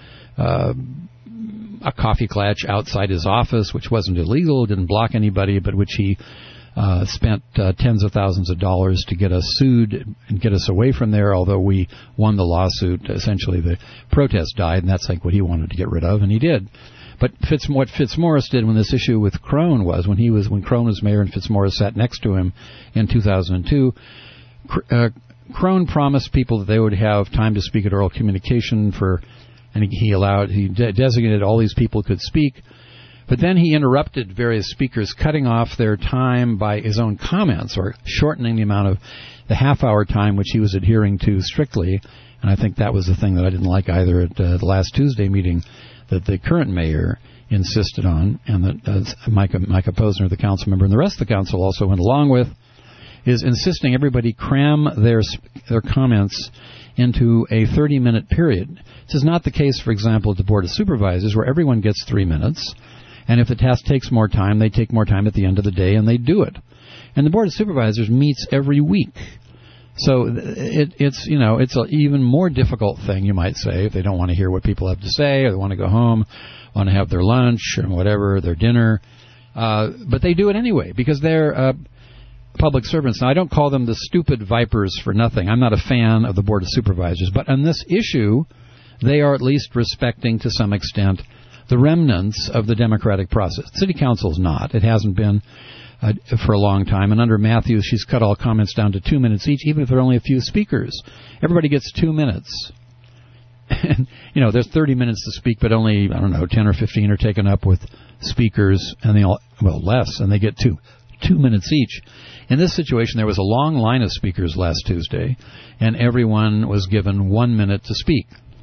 a coffee clutch outside his office, which wasn't illegal, didn't block anybody, but which he spent tens of thousands of dollars to get us sued and get us away from there. Although we won the lawsuit, essentially the protest died, and that's like what he wanted to get rid of, and he did. But what Fitzmaurice did when this issue with Crone was, when Crone was mayor and Fitzmaurice sat next to him in 2002, Crone promised people that they would have time to speak at oral communication and he designated all these people could speak. But then he interrupted various speakers, cutting off their time by his own comments or shortening the amount of the half-hour time which he was adhering to strictly. And I think that was the thing that I didn't like either at the last Tuesday meeting that the current mayor insisted on, and that Micah Posner, the council member, and the rest of the council also went along with, is insisting everybody cram their comments into a 30-minute period. This is not the case, for example, at the Board of Supervisors, where everyone gets 3 minutes. And if the task takes more time, they take more time at the end of the day, and they do it. And the Board of Supervisors meets every week. So it's an even more difficult thing, you might say, if they don't want to hear what people have to say, or they want to go home, want to have their lunch, or whatever, their dinner. But they do it anyway, because they're public servants. Now, I don't call them the stupid vipers for nothing. I'm not a fan of the Board of Supervisors. But on this issue, they are at least respecting, to some extent, the remnants of the democratic process. City Council is not. It hasn't been for a long time. And under Matthews, she's cut all comments down to 2 minutes each, even if there are only a few speakers. Everybody gets 2 minutes. And, there's 30 minutes to speak, but only, 10 or 15 are taken up with speakers, and less, and they get 2 minutes each. In this situation, there was a long line of speakers last Tuesday, and everyone was given 1 minute to speak.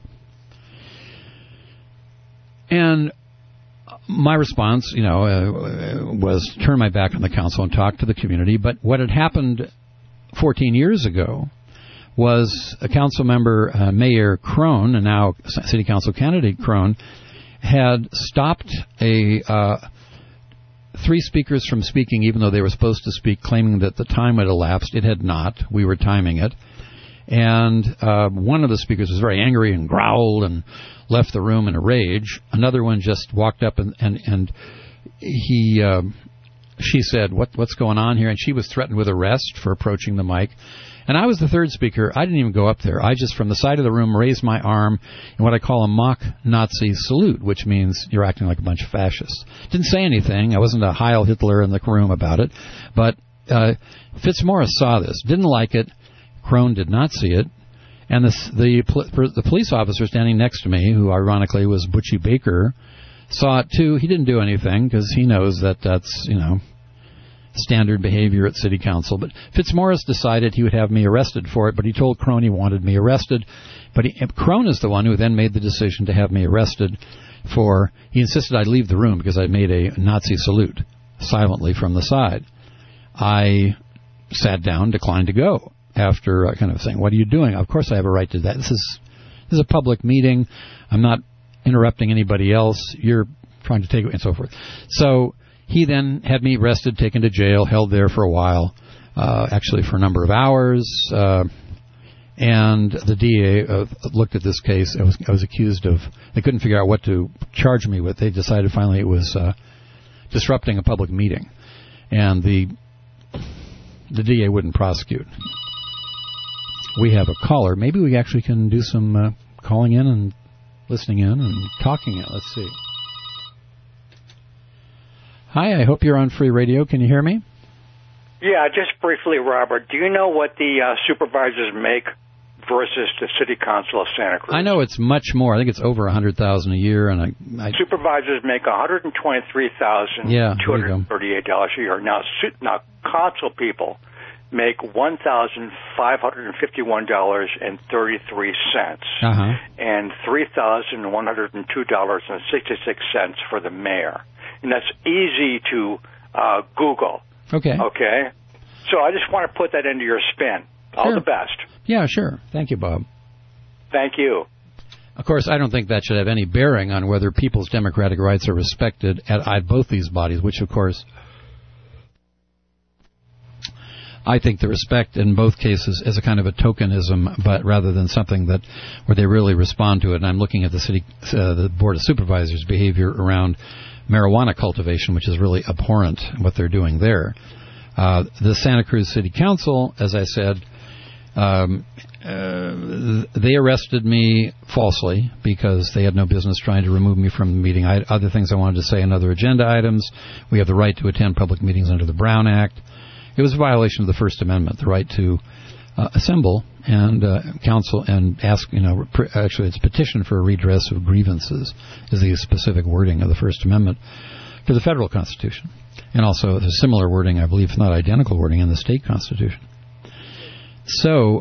And my response, was to turn my back on the council and talk to the community. But what had happened 14 years ago was a council member, Mayor Crone, and now City Council candidate Crone, had stopped 3 speakers from speaking, even though they were supposed to speak, claiming that the time had elapsed. It had not. We were timing it. And one of the speakers was very angry and growled and left the room in a rage. Another one just walked up and she said, what's going on here? And she was threatened with arrest for approaching the mic. And I was the third speaker. I didn't even go up there. I just, from the side of the room, raised my arm in what I call a mock Nazi salute, which means you're acting like a bunch of fascists. Didn't say anything. I wasn't a Heil Hitler in the room about it. But Fitzmaurice saw this, didn't like it. Crone did not see it. And the police officer standing next to me, who ironically was Butchie Baker, saw it too. He didn't do anything because he knows that that's, standard behavior at City Council. But Fitzmaurice decided he would have me arrested for it, but he told Crone he wanted me arrested. But Crone is the one who then made the decision to have me arrested he insisted I leave the room because I made a Nazi salute silently from the side. I sat down, declined to go. After kind of saying, what are you doing? Of course I have a right to that. This is a public meeting. I'm not interrupting anybody else. You're trying to take it, and so forth. So he then had me arrested, taken to jail, held there for a while, actually for a number of hours. And the DA looked at this case. I was accused of, they couldn't figure out what to charge me with. They decided finally it was disrupting a public meeting. And the DA wouldn't prosecute. We have a caller. Maybe we actually can do some calling in and listening in and talking it. Let's see. Hi, I hope you're on Free Radio. Can you hear me? Yeah, just briefly, Robert. Do you know what the supervisors make versus the City Council of Santa Cruz? I know it's much more. I think it's over $100,000 a year, and supervisors make $123,238 a year. Now, council people make $1,500 $551.33, and $3,102.66 for the mayor. And that's easy to Google. Okay. So I just want to put that into your spin. All the best. Yeah, sure. Thank you, Bob. Thank you. Of course, I don't think that should have any bearing on whether people's democratic rights are respected at both these bodies, which, of course, I think the respect in both cases is a kind of a tokenism, but rather than something that where they really respond to it. And I'm looking at the Board of Supervisors' behavior around marijuana cultivation, which is really abhorrent what they're doing there. The Santa Cruz City Council, as I said, they arrested me falsely because they had no business trying to remove me from the meeting. I had other things I wanted to say and other agenda items. We have the right to attend public meetings under the Brown Act. It was a violation of the First Amendment, the right to assemble and counsel and ask, actually it's petition for a redress of grievances is the specific wording of the First Amendment to the federal Constitution. And also the similar wording, I believe, if not identical wording, in the state Constitution. So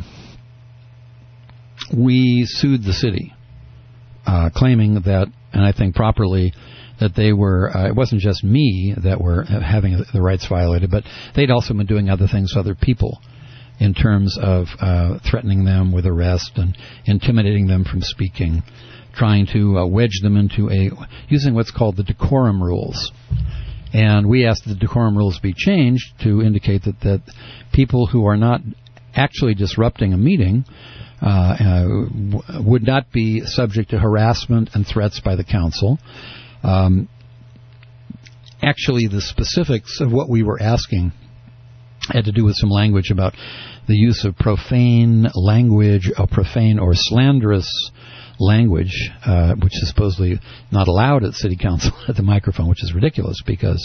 we sued the city, claiming that, and I think properly, that they were, it wasn't just me that were having the rights violated, but they'd also been doing other things to other people in terms of threatening them with arrest and intimidating them from speaking, trying to wedge them into using what's called the decorum rules. And we asked that the decorum rules be changed to indicate that people who are not actually disrupting a meeting would not be subject to harassment and threats by the council. Actually, the specifics of what we were asking had to do with some language about the use of profane language, or profane or slanderous language, which is supposedly not allowed at City Council at the microphone, which is ridiculous because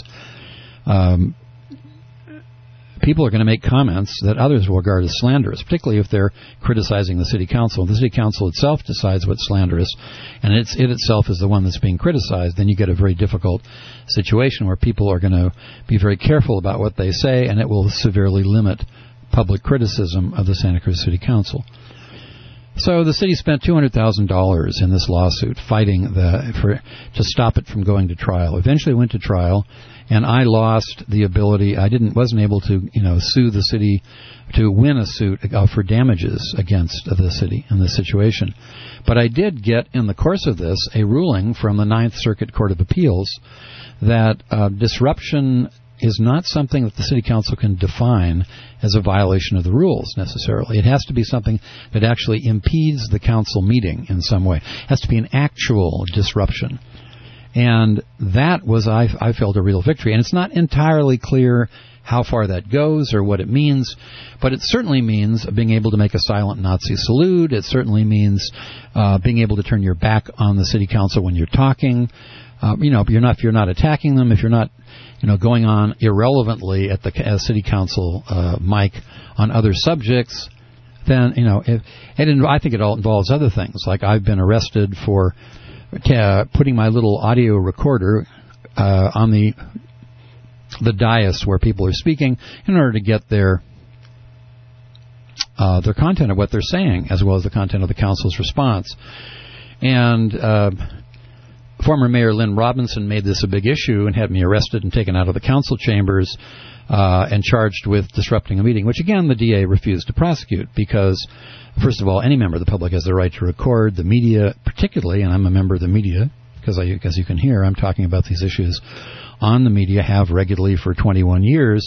people are going to make comments that others will regard as slanderous, particularly if they're criticizing the City Council. The City Council itself decides what's slanderous, and it itself is the one that's being criticized. Then you get a very difficult situation where people are going to be very careful about what they say, and it will severely limit public criticism of the Santa Cruz City Council. So the city spent $200,000 in this lawsuit fighting to stop it from going to trial. Eventually went to trial, and I lost the ability. I wasn't able to, sue the city to win a suit for damages against the city in this situation. But I did get, in the course of this, a ruling from the Ninth Circuit Court of Appeals that disruption is not something that the City Council can define as a violation of the rules necessarily. It has to be something that actually impedes the council meeting in some way. It has to be an actual disruption. And that was, I felt, a real victory. And it's not entirely clear how far that goes or what it means, but it certainly means being able to make a silent Nazi salute. It certainly means being able to turn your back on the City Council when you're talking. If you're not attacking them, if you're not going on irrelevantly at the City Council mic on other subjects, then, I think it all involves other things. Like I've been arrested for putting my little audio recorder on the dais where people are speaking in order to get their content of what they're saying, as well as the content of the council's response. And former Mayor Lynn Robinson made this a big issue and had me arrested and taken out of the council chambers and charged with disrupting a meeting, which, again, the DA refused to prosecute because, first of all, any member of the public has the right to record. The media, particularly, and I'm a member of the media, because as you can hear, I'm talking about these issues on the media, have regularly for 21 years.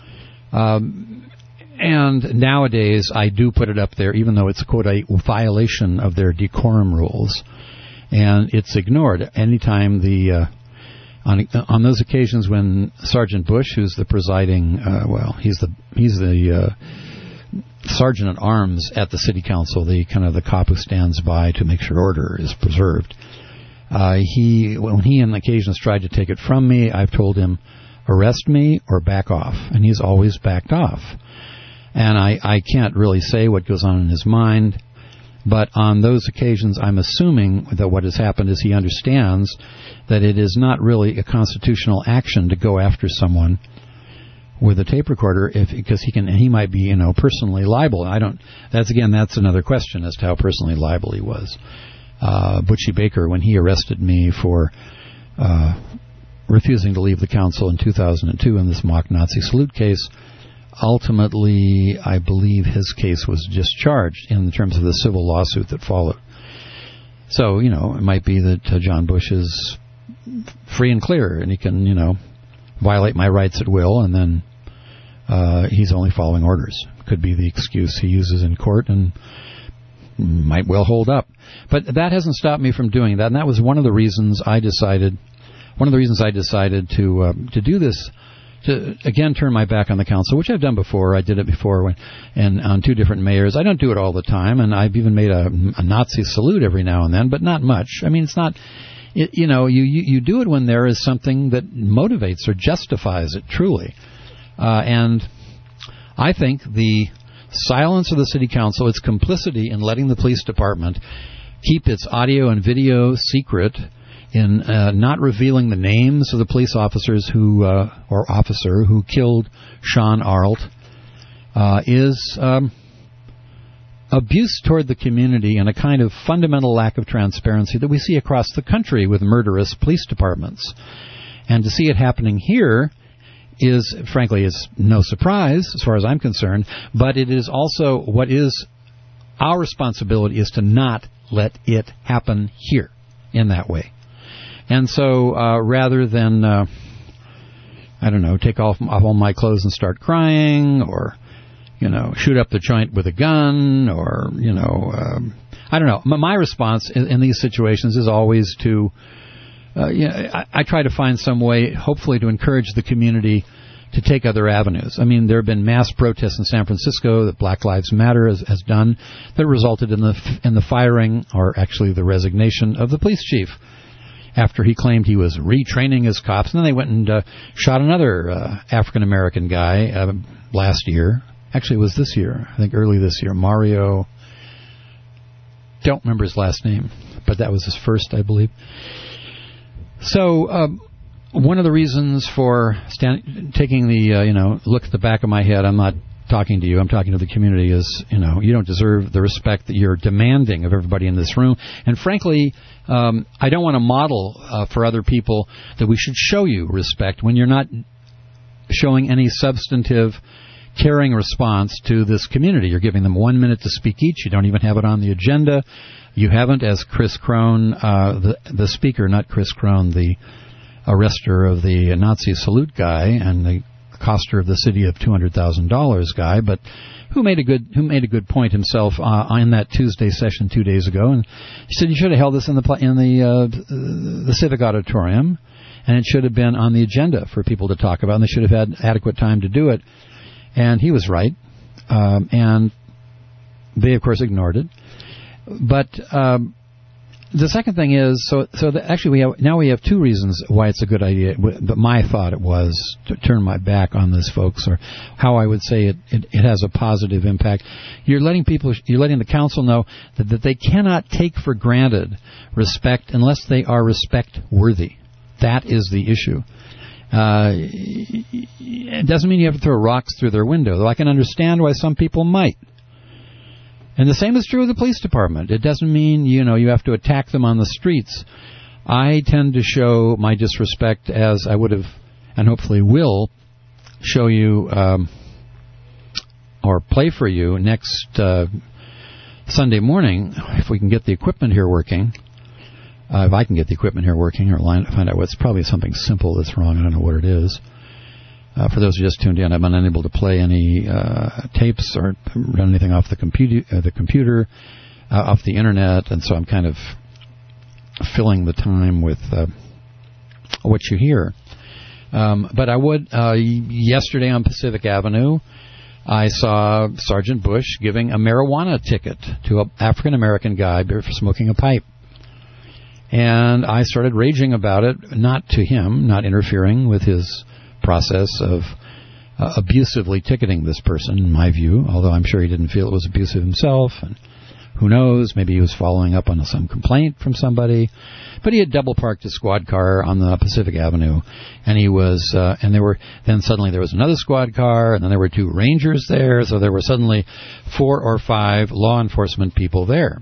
And nowadays, I do put it up there, even though it's, quote, a violation of their decorum rules. And it's ignored. Anytime on those occasions when Sergeant Bush, who's the presiding, he's the sergeant at arms at the City Council, the cop who stands by to make sure order is preserved. When he on occasions tried to take it from me, I've told him, arrest me or back off, and he's always backed off. And I can't really say what goes on in his mind. But on those occasions, I'm assuming that what has happened is he understands that it is not really a constitutional action to go after someone with a tape recorder because he might be, personally liable. That's another question as to how personally liable he was. Butchie Baker, when he arrested me for refusing to leave the council in 2002 in this mock Nazi salute case, ultimately, I believe his case was discharged in terms of the civil lawsuit that followed. So, it might be that John Bush is free and clear, and he can, violate my rights at will, and then he's only following orders. Could be the excuse he uses in court, and might well hold up. But that hasn't stopped me from doing that, and that was one of the reasons I decided to do this, to again turn my back on the council, which I've done before. I did it before and on 2 different mayors. I don't do it all the time, and I've even made a Nazi salute every now and then, but not much. I mean, it's not. You do it when there is something that motivates or justifies it truly, and I think the silence of the city council, its complicity in letting the police department keep its audio and video secret, in not revealing the names of the police officers who killed Sean Arlt, is abuse toward the community and a kind of fundamental lack of transparency that we see across the country with murderous police departments. And to see it happening here is, frankly, is no surprise as far as I'm concerned, but it is also what is our responsibility is to not let it happen here in that way. And so rather than, take off all my clothes and start crying, or, shoot up the joint with a gun, or, I don't know. My response in these situations is always to, I try to find some way, hopefully, to encourage the community to take other avenues. I mean, there have been mass protests in San Francisco that Black Lives Matter has done that resulted in the firing, or actually the resignation, of the police chief after he claimed he was retraining his cops. And then they went and shot another African-American guy last year. Actually, it was this year. I think early this year. Mario, don't remember his last name, but that was his first, I believe. So one of the reasons for taking the, look at the back of my head, I'm not talking to you, I'm talking to the community, is, you don't deserve the respect that you're demanding of everybody in this room. And frankly, I don't want to model for other people that we should show you respect when you're not showing any substantive, caring response to this community. You're giving them 1 minute to speak each. You don't even have it on the agenda. You haven't, as Chris Krohn, the speaker, not Chris Krohn, the arrestor of the Nazi salute guy and the coster of the city of $200,000 guy, but who made a good point himself in that Tuesday session 2 days ago, and he said you should have held this in the Civic Auditorium, and it should have been on the agenda for people to talk about, and they should have had adequate time to do it. And he was right, and they of course ignored it. But the second thing is, actually we have 2 reasons why it's a good idea. But my thought it was to turn my back on this, folks, or how I would say it has a positive impact. You're letting the council know that they cannot take for granted respect unless they are respect worthy. That is the issue. It doesn't mean you have to throw rocks through their window, though I can understand why some people might. And the same is true of the police department. It doesn't mean, you have to attack them on the streets. I tend to show my disrespect as I would have, and hopefully will, show you or play for you next Sunday morning, if we can get the equipment here working. If I can get the equipment here working, or find out what's probably something simple that's wrong. I don't know what it is. For those who just tuned in, I've been unable to play any tapes or run anything off the computer, off the internet, and so I'm kind of filling the time with what you hear. But I would, yesterday on Pacific Avenue, I saw Sergeant Bush giving a marijuana ticket to an African-American guy for smoking a pipe. And I started raging about it, not to him, not interfering with his process of abusively ticketing this person, in my view, although I'm sure he didn't feel it was abusive himself, and Who knows? Maybe he was following up on some complaint from somebody. But he had double parked his squad car on the Pacific Avenue, and he was, then suddenly there was another squad car, and then there were 2 rangers there, so there were suddenly 4 or 5 law enforcement people there.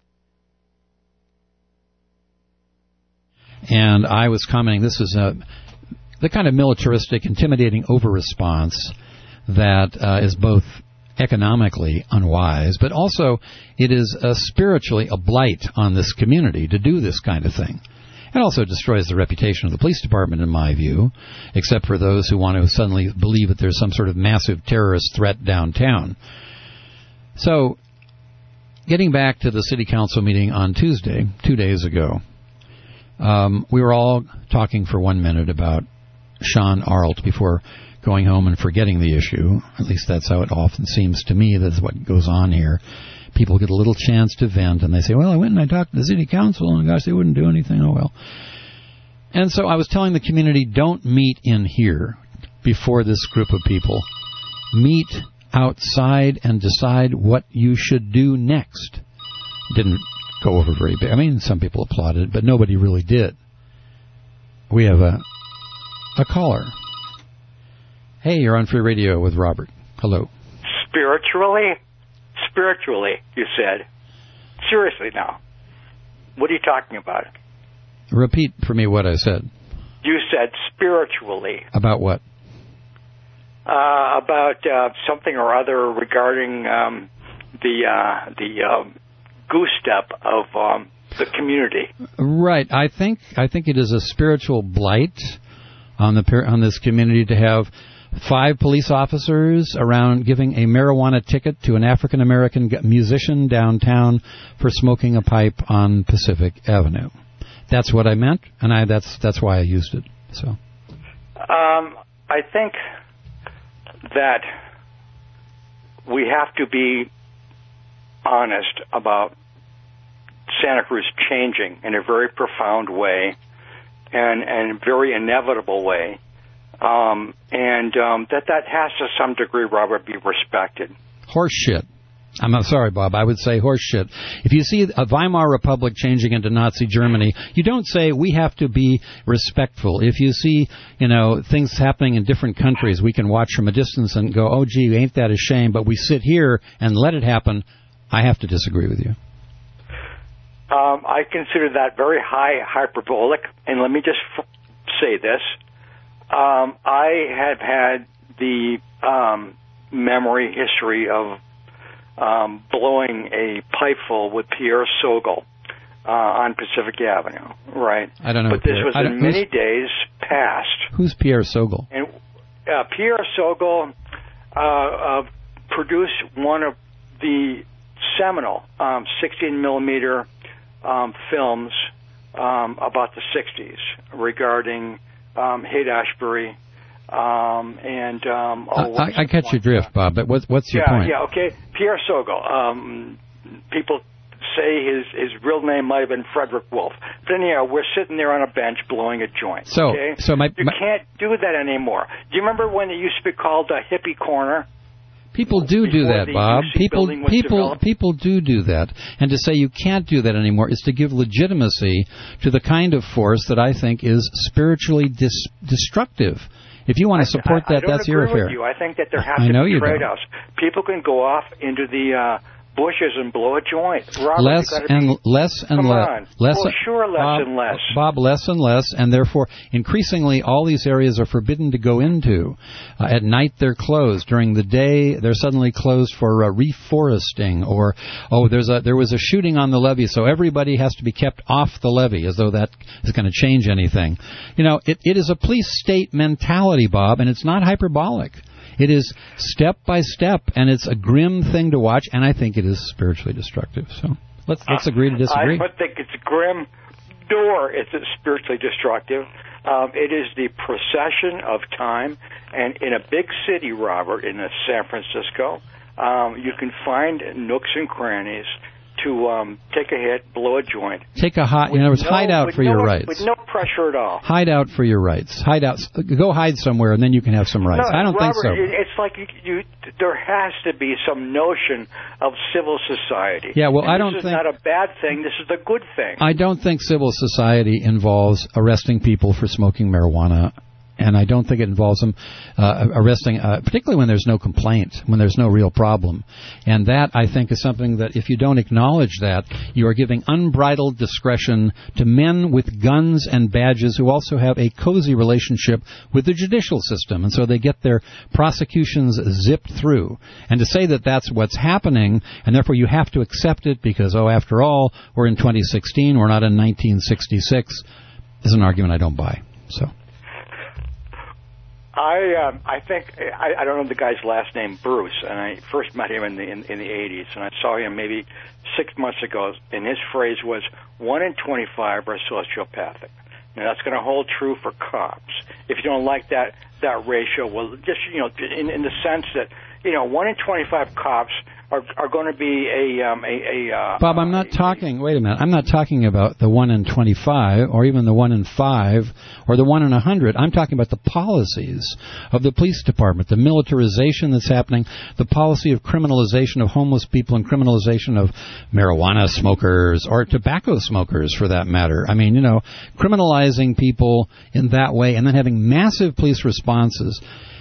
And I was commenting, this is the kind of militaristic, intimidating over-response that is both economically unwise, but also it is spiritually a blight on this community to do this kind of thing. It also destroys the reputation of the police department, in my view, except for those who want to suddenly believe that there's some sort of massive terrorist threat downtown. So, getting back to the city council meeting on Tuesday, 2 days ago, we were all talking for 1 minute about Sean Arlt before going home and forgetting the issue. At least that's how it often seems to me. That's what goes on here. People get a little chance to vent, and they say, well, I went and I talked to the city council, and gosh, they wouldn't do anything. Oh, well. And so I was telling the community, don't meet in here before this group of people. Meet outside and decide what you should do next. Didn't go over very big. I mean, some people applauded, but nobody really did. We have a caller. Hey, you're on Free Radio with Robert. Hello. Spiritually, you said. Seriously now. What are you talking about? Repeat for me what I said. You said spiritually. About what? About something or other regarding the goose step of the community. Right. I think it is a spiritual blight on this community to have 5 police officers around giving a marijuana ticket to an African-American musician downtown for smoking a pipe on Pacific Avenue. That's what I meant, and that's why I used it. So, I think that we have to be honest about Santa Cruz changing in a very profound way and very inevitable way. That has to some degree, Robert, be respected. Horse shit. I'm sorry, Bob. I would say horse shit. If you see a Weimar Republic changing into Nazi Germany, you don't say we have to be respectful. If you see, things happening in different countries, we can watch from a distance and go, oh, gee, ain't that a shame? But we sit here and let it happen. I have to disagree with you. I consider that very hyperbolic. And let me just say this. I have had the memory history of blowing a pipeful with Pierre Sogol on Pacific Avenue, right? I don't know. But this was in many days past. Who's Pierre Sogol? And Pierre Sogol produced one of the seminal 16-millimeter films about the 60s regarding Haight-Ashbury, and I catch your drift, Bob. But what's your point? Yeah, okay. Pierre Sogol. People say his real name might have been Frederick Wolf. But anyhow, we're sitting there on a bench blowing a joint. So you can't do that anymore. Do you remember when it used to be called the Hippie Corner? People do that, Bob. People do that. And to say you can't do that anymore is to give legitimacy to the kind of force that I think is spiritually destructive. If you want to support that, that's your affair. I don't agree with you. I think that there has to be trade-offs. People can go off into the bushes and blow a joint. Robert, less and less. Sure, less and less. Bob, less and less, and therefore increasingly all these areas are forbidden to go into. At night they're closed. During the day they're suddenly closed for reforesting, or there was a shooting on the levee, so everybody has to be kept off the levee, as though that is going to change anything. It is a police state mentality, Bob, and it's not hyperbolic. It is step by step, and it's a grim thing to watch, and I think it is spiritually destructive. So let's agree to disagree. I don't think it's grim, nor is it spiritually destructive. It is the procession of time, and in a big city, Robert, in San Francisco, you can find nooks and crannies to take a hit, blow a joint. Take a hot. In other words, hide out for your rights. With no pressure at all. Hide out for your rights. Hide out. Go hide somewhere, and then you can have some rights. No, I don't Robert, think so. It's like there has to be some notion of civil society. Yeah, well, I don't think... think... This is not a bad thing. This is the good thing. I don't think civil society involves arresting people for smoking marijuana. And I don't think it involves them arresting, particularly when there's no complaint, when there's no real problem. And that, I think, is something that if you don't acknowledge that, you are giving unbridled discretion to men with guns and badges who also have a cozy relationship with the judicial system. And so they get their prosecutions zipped through. And to say that that's what's happening, and therefore you have to accept it because, after all, we're in 2016, we're not in 1966, is an argument I don't buy. So. I think I don't know the guy's last name, Bruce, and I first met him in the 80s, and I saw him maybe 6 months ago, and his phrase was 1 in 25 are sociopathic. Now that's going to hold true for cops. If you don't like that ratio, well, just in the sense that 1 in 25 cops are going to be a Bob, I'm not talking. Wait a minute. I'm not talking about the 1 in 25, or even the 1 in 5, or the 1 in 100. I'm talking about the policies of the police department, the militarization that's happening, the policy of criminalization of homeless people and criminalization of marijuana smokers or tobacco smokers, for that matter. I mean, criminalizing people in that way, and then having massive police responses.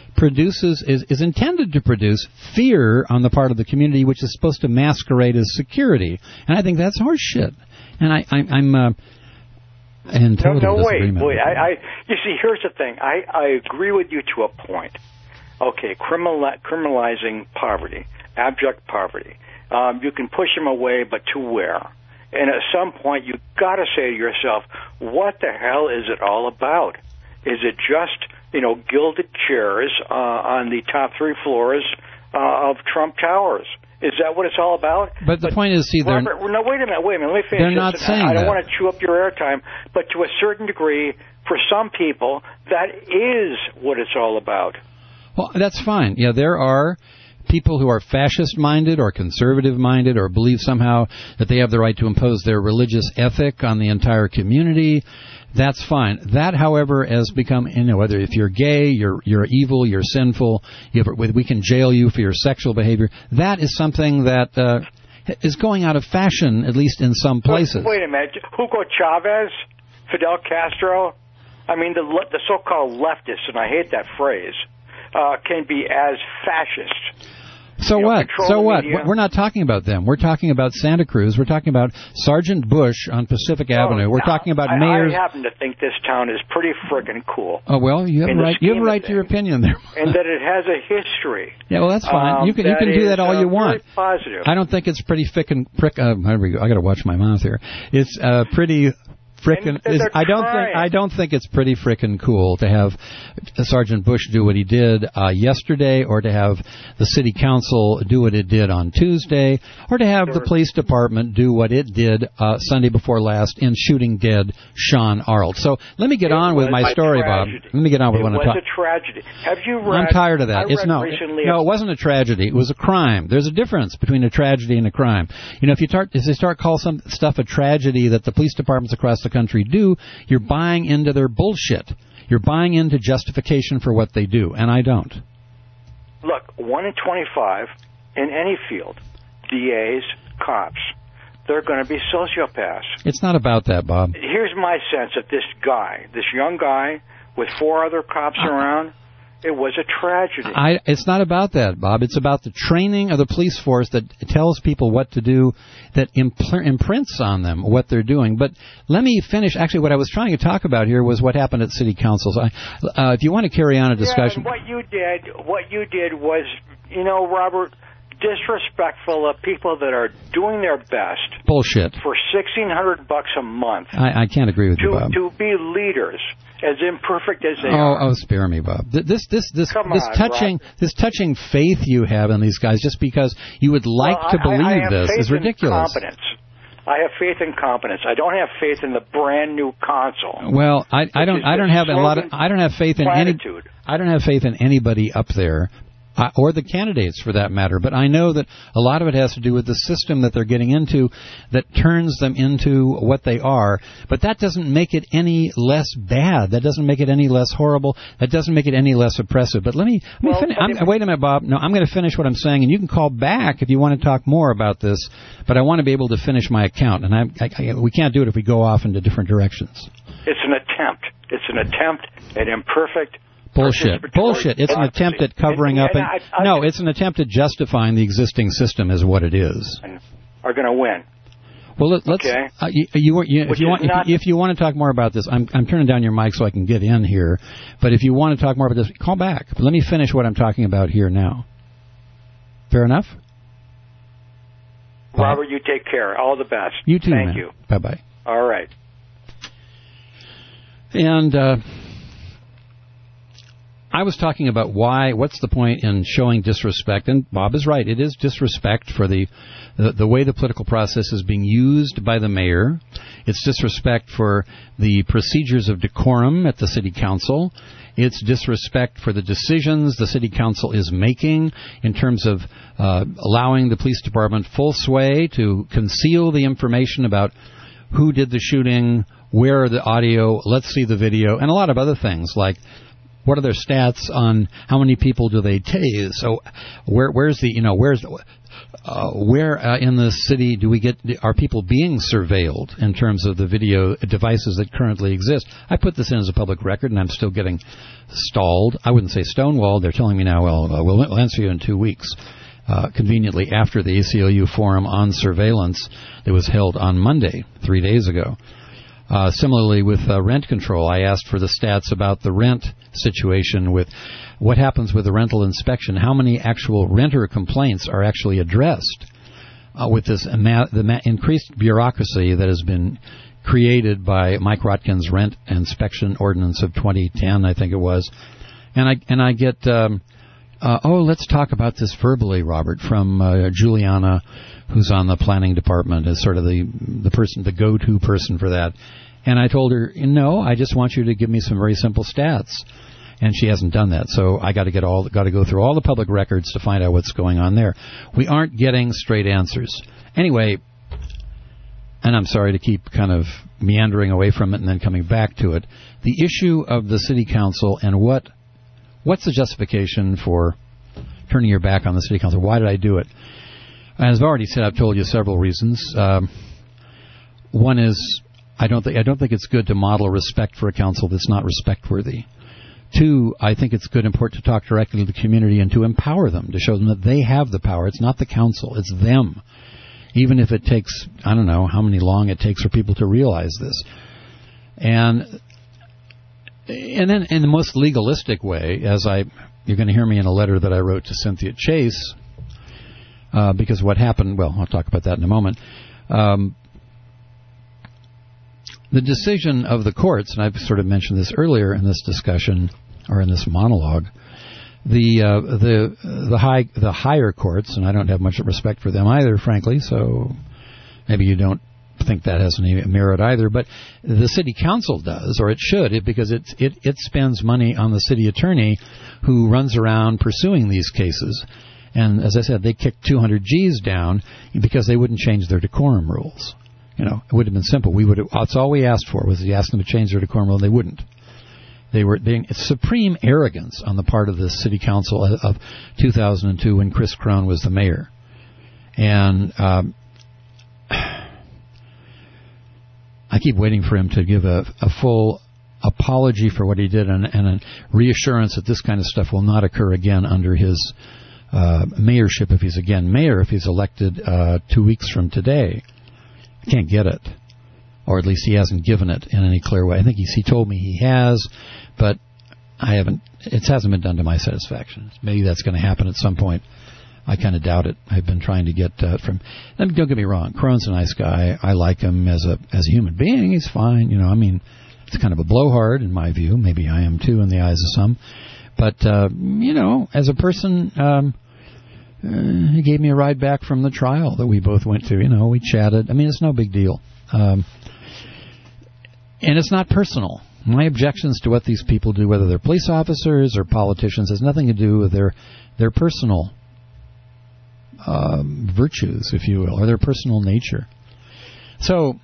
Is intended to produce fear on the part of the community, which is supposed to masquerade as security, and I think that's horseshit. And I'm in total disagreement. Wait. You see, here's the thing. I agree with you to a point. Okay, criminalizing poverty, abject poverty. You can push them away, but to where? And at some point, you got to say to yourself, what the hell is it all about? Is it just gilded chairs on the top 3 floors of Trump Towers? Is that what it's all about? But the point is, see, Robert, no, wait a minute. Let me finish. They're not saying that. I don't want to chew up your airtime, but to a certain degree, for some people, that is what it's all about. Well, that's fine. Yeah, there are people who are fascist-minded or conservative-minded or believe somehow that they have the right to impose their religious ethic on the entire community. That's fine. That, however, has become, whether if you're gay, you're evil, you're sinful, we can jail you for your sexual behavior. That is something that is going out of fashion, at least in some places. Wait a minute. Hugo Chavez, Fidel Castro, I mean, the so-called leftists, and I hate that phrase, can be as fascist. So what? We're not talking about them. We're talking about Santa Cruz. We're talking about Sergeant Bush on Pacific Avenue. We're talking about mayors. I happen to think this town is pretty frickin' cool. Oh, well, you have a right. You have a right to your opinion there. And that it has a history. Yeah, well, that's fine. You can do that all you want. Positive. I don't think it's pretty there we go. I got to watch my mouth here. It's pretty. I don't think it's pretty frickin' cool to have Sergeant Bush do what he did yesterday, or to have the city council do what it did on Tuesday, or to have the police department do what it did Sunday before last in shooting dead Sean Arlt. So let me get on with my story, Bob. Let me get on with what I'm talking. It was a tragedy. Have you read? I'm tired of that. It wasn't a tragedy. It was a crime. There's a difference between a tragedy and a crime. If you start calling some stuff a tragedy that the police departments across the country do, you're buying into their bullshit. You're buying into justification for what they do, and I don't. Look, 1 in 25 in any field, DAs, cops, they're going to be sociopaths. It's not about that, Bob. Here's my sense of this young guy with 4 other cops around. It was a tragedy. It's not about that, Bob. It's about the training of the police force that tells people what to do, that imprints on them what they're doing. But let me finish. Actually, what I was trying to talk about here was what happened at city councils. If you want to carry on a discussion. Yeah, what you did was, Robert, disrespectful of people that are doing their best. Bullshit. For $1,600 a month. I can't agree with you, Bob. To be leaders, as imperfect as they are. Oh, spare me, Bob. This touching faith you have in these guys, just because you would like to believe this, is ridiculous. I have faith in competence. I don't have faith in the brand new console. Well, I don't have faith in anybody up there or the candidates for that matter. But I know that a lot of it has to do with the system that they're getting into that turns them into what they are. But that doesn't make it any less bad. That doesn't make it any less horrible. That doesn't make it any less oppressive. But let me finish. Wait a minute, Bob. No, I'm going to finish what I'm saying, and you can call back if you want to talk more about this. But I want to be able to finish my account, and we can't do it if we go off into different directions. It's an attempt. It's an attempt at imperfect. Bullshit. It's an attempt at covering up. It's an attempt at justifying the existing system as what it is. Are going to win. Well, let's. Okay. If you want to talk more about this, I'm turning down your mic so I can get in here. But if you want to talk more about this, call back. But let me finish what I'm talking about here now. Fair enough? Robert, you take care. All the best. You too, Thank man. you. Bye-bye. All right. And I was talking about what's the point in showing disrespect, and Bob is right. It is disrespect for the way the political process is being used by the mayor. It's disrespect for the procedures of decorum at the city council. It's disrespect for the decisions the city council is making in terms of allowing the police department full sway to conceal the information about who did the shooting, where are the audio, let's see the video, and a lot of other things like what are their stats on how many people do they tase? So where in the city are people being surveilled in terms of the video devices that currently exist? I put this in as a public record, and I'm still getting stalled. I wouldn't say stonewalled. They're telling me now, we'll answer you in 2 weeks. Conveniently after the ACLU forum on surveillance that was held on Monday, 3 days ago. Similarly, with rent control, I asked for the stats about the rent situation with what happens with the rental inspection. How many actual renter complaints are actually addressed with this the increased bureaucracy that has been created by Mike Rotkin's rent inspection ordinance of 2010, I think it was. And I get, let's talk about this verbally, Robert, from Juliana, who's on the planning department, as sort of the go-to person for that. And I told her, no, I just want you to give me some very simple stats. And she hasn't done that. So I got to go through all the public records to find out what's going on there. We aren't getting straight answers. Anyway, and I'm sorry to keep kind of meandering away from it and then coming back to it. The issue of the city council and what's the justification for turning your back on the city council? Why did I do it? As I've already said, I've told you several reasons. One is I don't think it's good to model respect for a council that's not respect-worthy. Two, I think it's good and important to talk directly to the community and to empower them, to show them that they have the power. It's not the council, it's them. Even if it takes, I don't know how long it takes for people to realize this. And then in the most legalistic way, you're going to hear me in a letter that I wrote to Cynthia Chase, because what happened, I'll talk about that in a moment. The decision of the courts, and I've sort of mentioned this earlier in this discussion or in this monologue, the higher courts, and I don't have much respect for them either, frankly. So maybe you don't think that has any merit either. But the city council does, or it should, because it spends money on the city attorney who runs around pursuing these cases. And as I said, they kicked 200 G's down because they wouldn't change their decorum rules. It would have been simple. That's all we asked for, was we asked them to change their decorum rule. They wouldn't. It's supreme arrogance on the part of the city council of 2002 when Chris Crone was the mayor. And I keep waiting for him to give a full apology for what he did and a reassurance that this kind of stuff will not occur again under his mayorship if he's again mayor, if he's elected 2 weeks from today. I can't get it, or at least he hasn't given it in any clear way. I think he told me he has, but I haven't. It hasn't been done to my satisfaction. Maybe that's going to happen at some point. I kind of doubt it. I've been trying to get from. Don't get me wrong. Crone's a nice guy. I like him as a human being. He's fine. It's kind of a blowhard in my view. Maybe I am too in the eyes of some. But as a person. He gave me a ride back from the trial that we both went to. We chatted. It's no big deal. And it's not personal. My objections to what these people do, whether they're police officers or politicians, has nothing to do with their personal virtues, if you will, or their personal nature. So,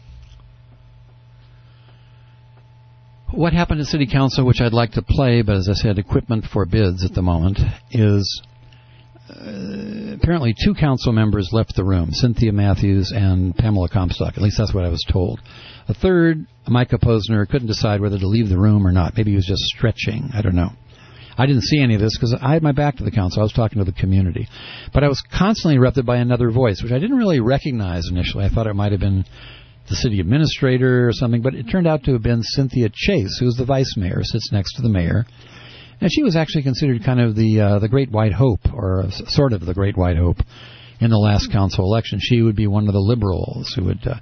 what happened at City Council, which I'd like to play, but as I said, equipment forbids at the moment, is apparently 2 council members left the room, Cynthia Matthews and Pamela Comstock. At least that's what I was told. A third, Micah Posner, couldn't decide whether to leave the room or not. Maybe he was just stretching. I don't know. I didn't see any of this because I had my back to the council. I was talking to the community. But I was constantly interrupted by another voice, which I didn't really recognize initially. I thought it might have been the city administrator or something, but it turned out to have been Cynthia Chase, who's the vice mayor, sits next to the mayor. And she was actually considered kind of the Great White Hope, or sort of the Great White Hope, in the last council election. She would be one of the liberals who would,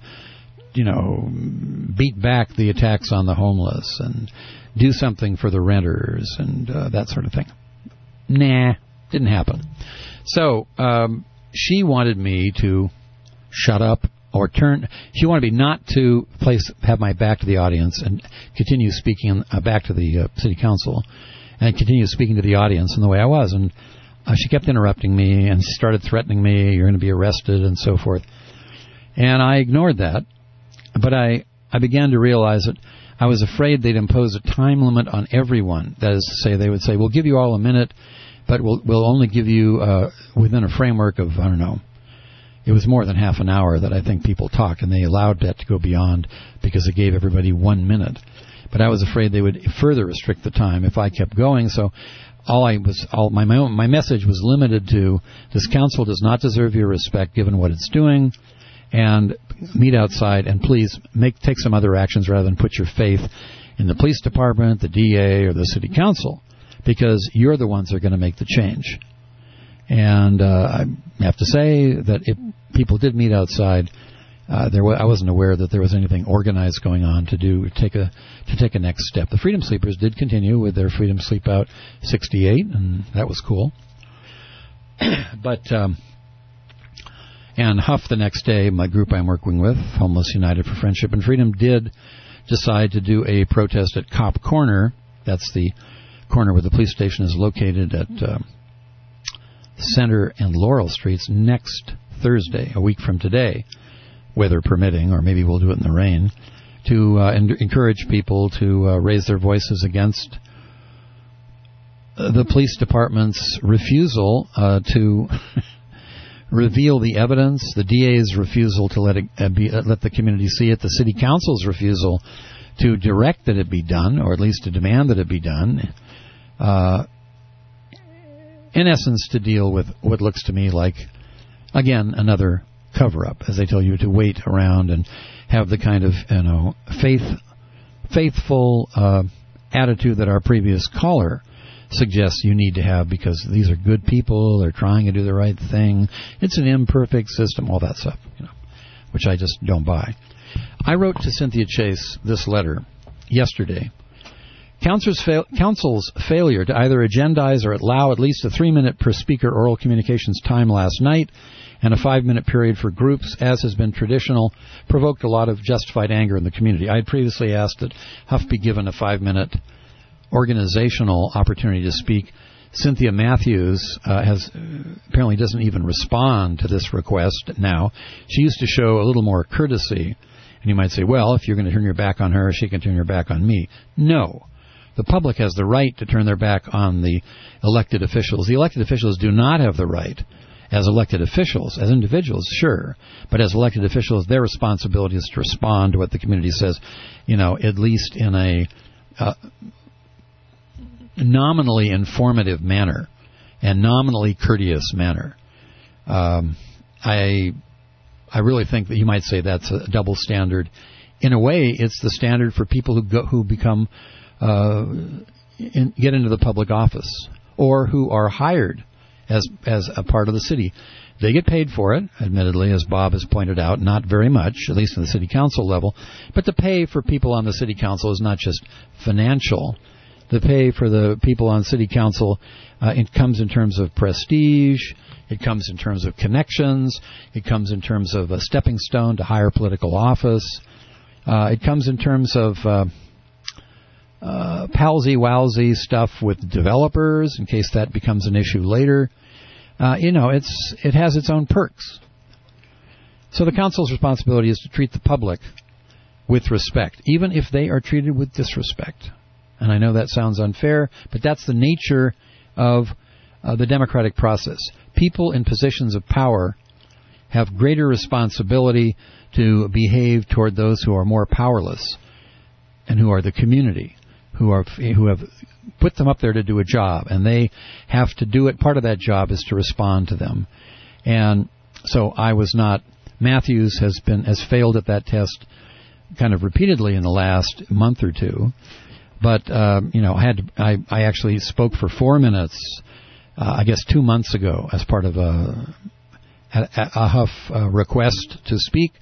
beat back the attacks on the homeless and do something for the renters and that sort of thing. Nah, didn't happen. So she wanted me to shut up or turn. She wanted me not to have my back to the audience and continue speaking back to the city council and continue speaking to the audience in the way I was. And she kept interrupting me and started threatening me, you're going to be arrested and so forth. And I ignored that. But I began to realize that I was afraid they'd impose a time limit on everyone. That is to say, they would say, we'll give you all a minute, but we'll only give you within a framework of, I don't know, it was more than half an hour that I think people talked, and they allowed that to go beyond because it gave everybody 1 minute. But I was afraid they would further restrict the time if I kept going, so my message was limited to, this council does not deserve your respect given what it's doing, and meet outside, and please take some other actions rather than put your faith in the police department, the DA, or the city council, because you're the ones that are going to make the change. And I have to say that if people did meet outside, I wasn't aware that there was anything organized going on to take a next step. The Freedom Sleepers did continue with their Freedom Sleep Out 68, and that was cool. But and Huff the next day, my group I'm working with, Homeless United for Friendship and Freedom, did decide to do a protest at Cop Corner. That's the corner where the police station is located at Center and Laurel Streets next Thursday, a week from today, weather permitting, or maybe we'll do it in the rain, to encourage people to raise their voices against the police department's refusal to reveal the evidence, the DA's refusal to let the community see it, the city council's refusal to direct that it be done, or at least to demand that it be done. In essence, to deal with what looks to me like, again, another cover-up, as they tell you to wait around and have the kind of faithful attitude that our previous caller suggests you need to have, because these are good people, they're trying to do the right thing, it's an imperfect system, all that stuff, which I just don't buy. I wrote to Cynthia Chase this letter yesterday. Council's failure to either agendize or allow at least a 3-minute per speaker oral communications time last night and a 5-minute period for groups, as has been traditional, provoked a lot of justified anger in the community. I had previously asked that Huff be given a 5-minute organizational opportunity to speak. Cynthia Matthews apparently doesn't even respond to this request now. She used to show a little more courtesy. And you might say, well, if you're going to turn your back on her, she can turn her back on me. No. The public has the right to turn their back on the elected officials. The elected officials do not have the right, as elected officials, as individuals, sure, but as elected officials, their responsibility is to respond to what the community says, at least in a nominally informative manner and nominally courteous manner. I really think that you might say that's a double standard. In a way, it's the standard for people who become get into the public office or who are hired as a part of the city. They get paid for it, admittedly, as Bob has pointed out, not very much, at least in the city council level. But the pay for people on the city council is not just financial. The pay for the people on city council, it comes in terms of prestige, it comes in terms of connections, it comes in terms of a stepping stone to higher political office, it comes in terms of palsy-wowsy stuff with developers in case that becomes an issue later. It has its own perks. So the council's responsibility is to treat the public with respect, even if they are treated with disrespect. And I know that sounds unfair, but that's the nature of the democratic process. People in positions of power have greater responsibility to behave toward those who are more powerless and who are the community, who have put them up there to do a job, and they have to do it. Part of that job is to respond to them. And so I was not. Matthews has failed at that test kind of repeatedly in the last month or two. But I actually spoke for 4 minutes, I guess 2 months ago, as part of a Huff request to speak.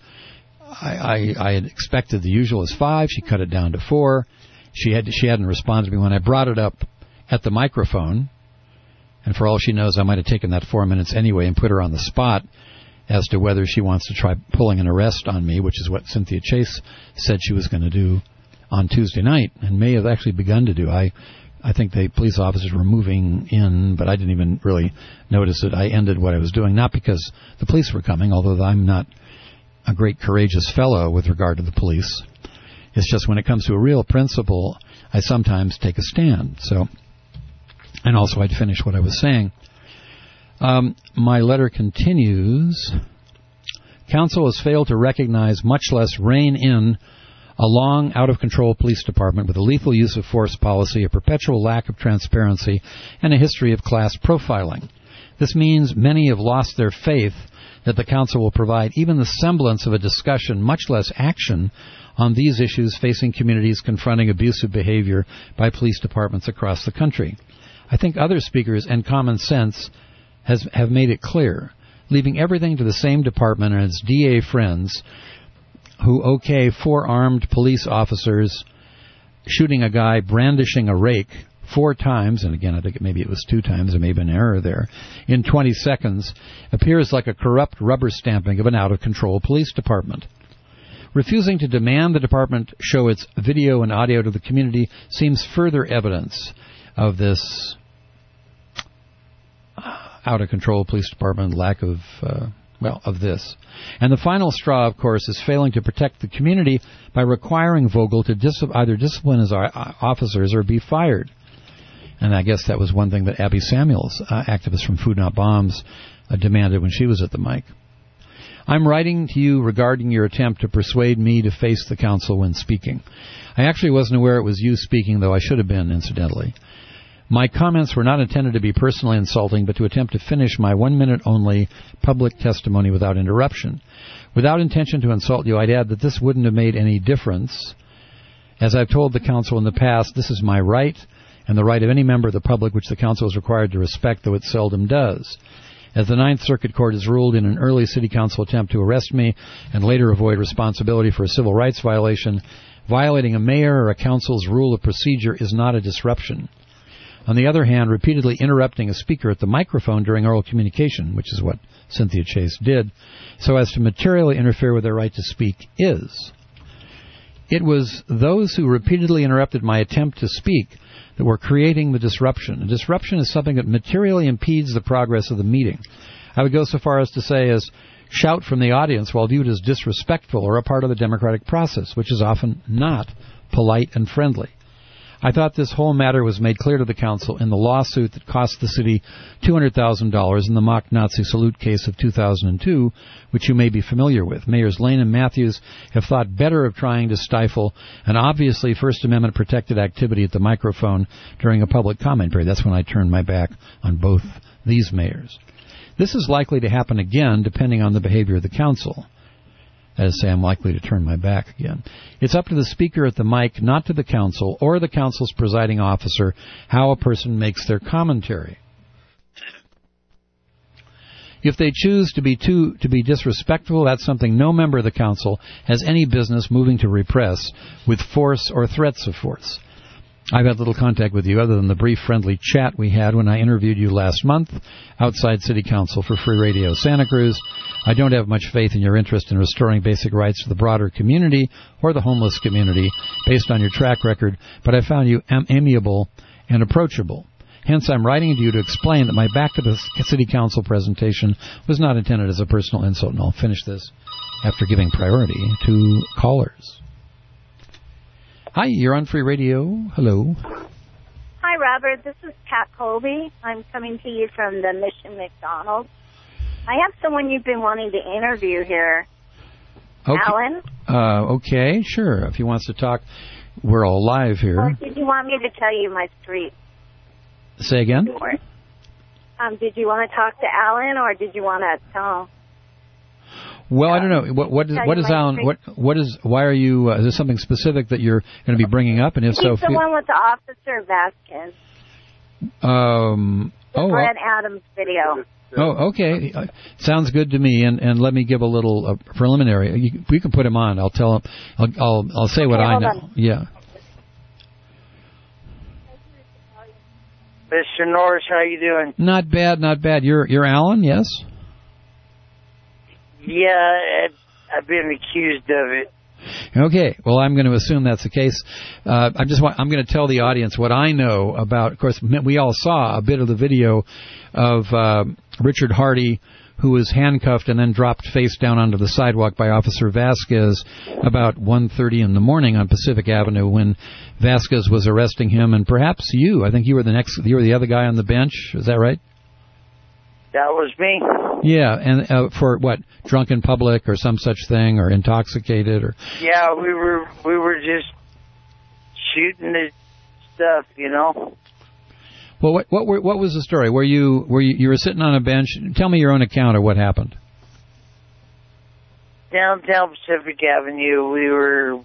I had expected the usual as 5. She cut it down to 4. She hadn't responded to me when I brought it up at the microphone. And for all she knows, I might have taken that 4 minutes anyway and put her on the spot as to whether she wants to try pulling an arrest on me, which is what Cynthia Chase said she was going to do on Tuesday night, and may have actually begun to do. I think the police officers were moving in, but I didn't even really notice it. I ended what I was doing, not because the police were coming, although I'm not a great courageous fellow with regard to the police. It's just when it comes to a real principle, I sometimes take a stand. So, and also I'd finish what I was saying. My letter continues. Council has failed to recognize, much less rein in, a long, out-of-control police department with a lethal use of force policy, a perpetual lack of transparency, and a history of class profiling. This means many have lost their faith that the council will provide even the semblance of a discussion, much less action, on these issues facing communities confronting abusive behavior by police departments across the country. I think other speakers and common sense have made it clear, leaving everything to the same department and its DA friends who okay 4 armed police officers shooting a guy brandishing a rake 4 times, and again I think maybe it was 2 times, there may have been an error there, in 20 seconds, appears like a corrupt rubber stamping of an out-of-control police department. Refusing to demand the department show its video and audio to the community seems further evidence of this out-of-control police department, lack of, of this. And the final straw, of course, is failing to protect the community by requiring Vogel to either discipline his officers or be fired. And I guess that was one thing that Abby Samuels, activist from Food Not Bombs, demanded when she was at the mic. I'm writing to you regarding your attempt to persuade me to face the council when speaking. I actually wasn't aware it was you speaking, though I should have been, incidentally. My comments were not intended to be personally insulting, but to attempt to finish my 1-minute only public testimony without interruption. Without intention to insult you, I'd add that this wouldn't have made any difference. As I've told the council in the past, this is my right and the right of any member of the public which the council is required to respect, though it seldom does. As the Ninth Circuit Court has ruled in an early city council attempt to arrest me and later avoid responsibility for a civil rights violation, violating a mayor or a council's rule of procedure is not a disruption. On the other hand, repeatedly interrupting a speaker at the microphone during oral communication, which is what Cynthia Chase did, so as to materially interfere with their right to speak is. It was those who repeatedly interrupted my attempt to speak that were creating the disruption. A disruption is something that materially impedes the progress of the meeting. I would go so far as to say as shout from the audience while viewed as disrespectful or a part of the democratic process, which is often not polite and friendly. I thought this whole matter was made clear to the council in the lawsuit that cost the city $200,000 in the mock Nazi salute case of 2002, which you may be familiar with. Mayors Lane and Matthews have thought better of trying to stifle an obviously First Amendment protected activity at the microphone during a public comment period. That's when I turned my back on both these mayors. This is likely to happen again depending on the behavior of the council. As I say, I'm likely to turn my back again. It's up to the speaker at the mic, not to the council or the council's presiding officer, how a person makes their commentary. If they choose to be disrespectful, that's something no member of the council has any business moving to repress with force or threats of force. I've had little contact with you other than the brief friendly chat we had when I interviewed you last month outside City Council for Free Radio Santa Cruz. I don't have much faith in your interest in restoring basic rights to the broader community or the homeless community based on your track record, but I found you amiable and approachable. Hence, I'm writing to you to explain that my back to the City Council presentation was not intended as a personal insult, and I'll finish this after giving priority to callers. Hi, you're on Free Radio. Hello. Hi, Robert. This is Pat Colby. I'm coming to you from the Mission McDonald's. I have someone you've been wanting to interview here. Okay. Alan? Okay, sure. If he wants to talk, we're all live here. Or did you want me to tell you my street? Say again? Did you want to talk to Alan, or did you want to tell? Well, I don't know. What is Alan? Why are you? Is there something specific that you're going to be bringing up? And if so, he's the one with the Officer Vasquez. Brett Adams video. Oh, okay. Sounds good to me. And let me give a little preliminary. We can put him on. I'll tell him. I'll say what I know. On. Yeah. Mr. Norris, how you doing? Not bad, not bad. You're Alan, yes? Yeah, I've been accused of it. Okay, well, I'm going to assume that's the case. I'm going to tell the audience what I know about. Of course, we all saw a bit of the video of Richard Hardy, who was handcuffed and then dropped face down onto the sidewalk by Officer Vasquez about 1:30 in the morning on Pacific Avenue when Vasquez was arresting him, and perhaps you. I think you were the other guy on the bench. Is that right? That was me. Yeah, and for what, drunk in public or some such thing, or intoxicated, or? Yeah, we were just shooting the stuff, you know. Well, what was the story? Were you were sitting on a bench? Tell me your own account of what happened. Downtown Pacific Avenue, we were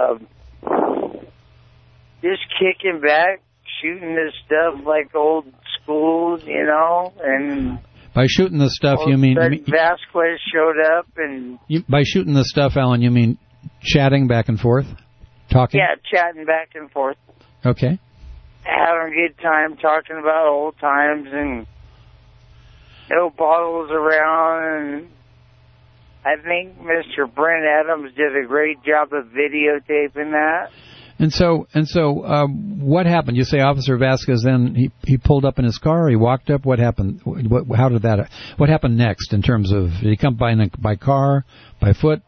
just kicking back, shooting this stuff like old school, you know, and. By shooting the stuff, you mean Vasquez showed up, and by shooting the stuff, Alan, you mean chatting back and forth, talking? Yeah, chatting back and forth. Okay. Having a good time, talking about old times, and no bottles around. And I think Mr. Brent Adams did a great job of videotaping that. And so, what happened? You say Officer Vasquez then he pulled up in his car, or he walked up. What happened? What happened next in terms of, did he come by car, by foot?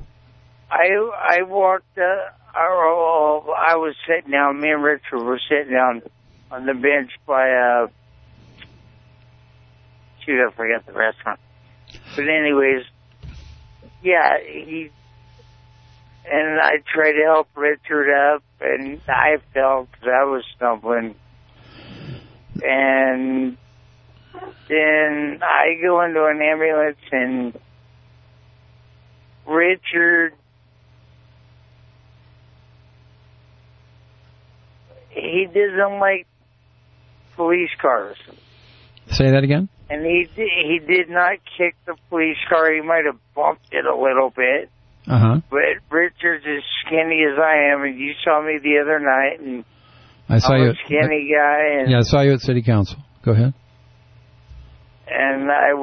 I walked. I was sitting down. Me and Richard were sitting down on the bench by I forget the restaurant. But anyways, yeah, and I tried to help Richard up, and I fell because I was stumbling. And then I go into an ambulance, and Richard, he doesn't like police cars. Say that again? And he did not kick the police car. He might have bumped it a little bit. Uh-huh. But Richard's as skinny as I am, and you saw me the other night, and I'm a skinny guy. And, yeah, I saw you at City Council. Go ahead. And I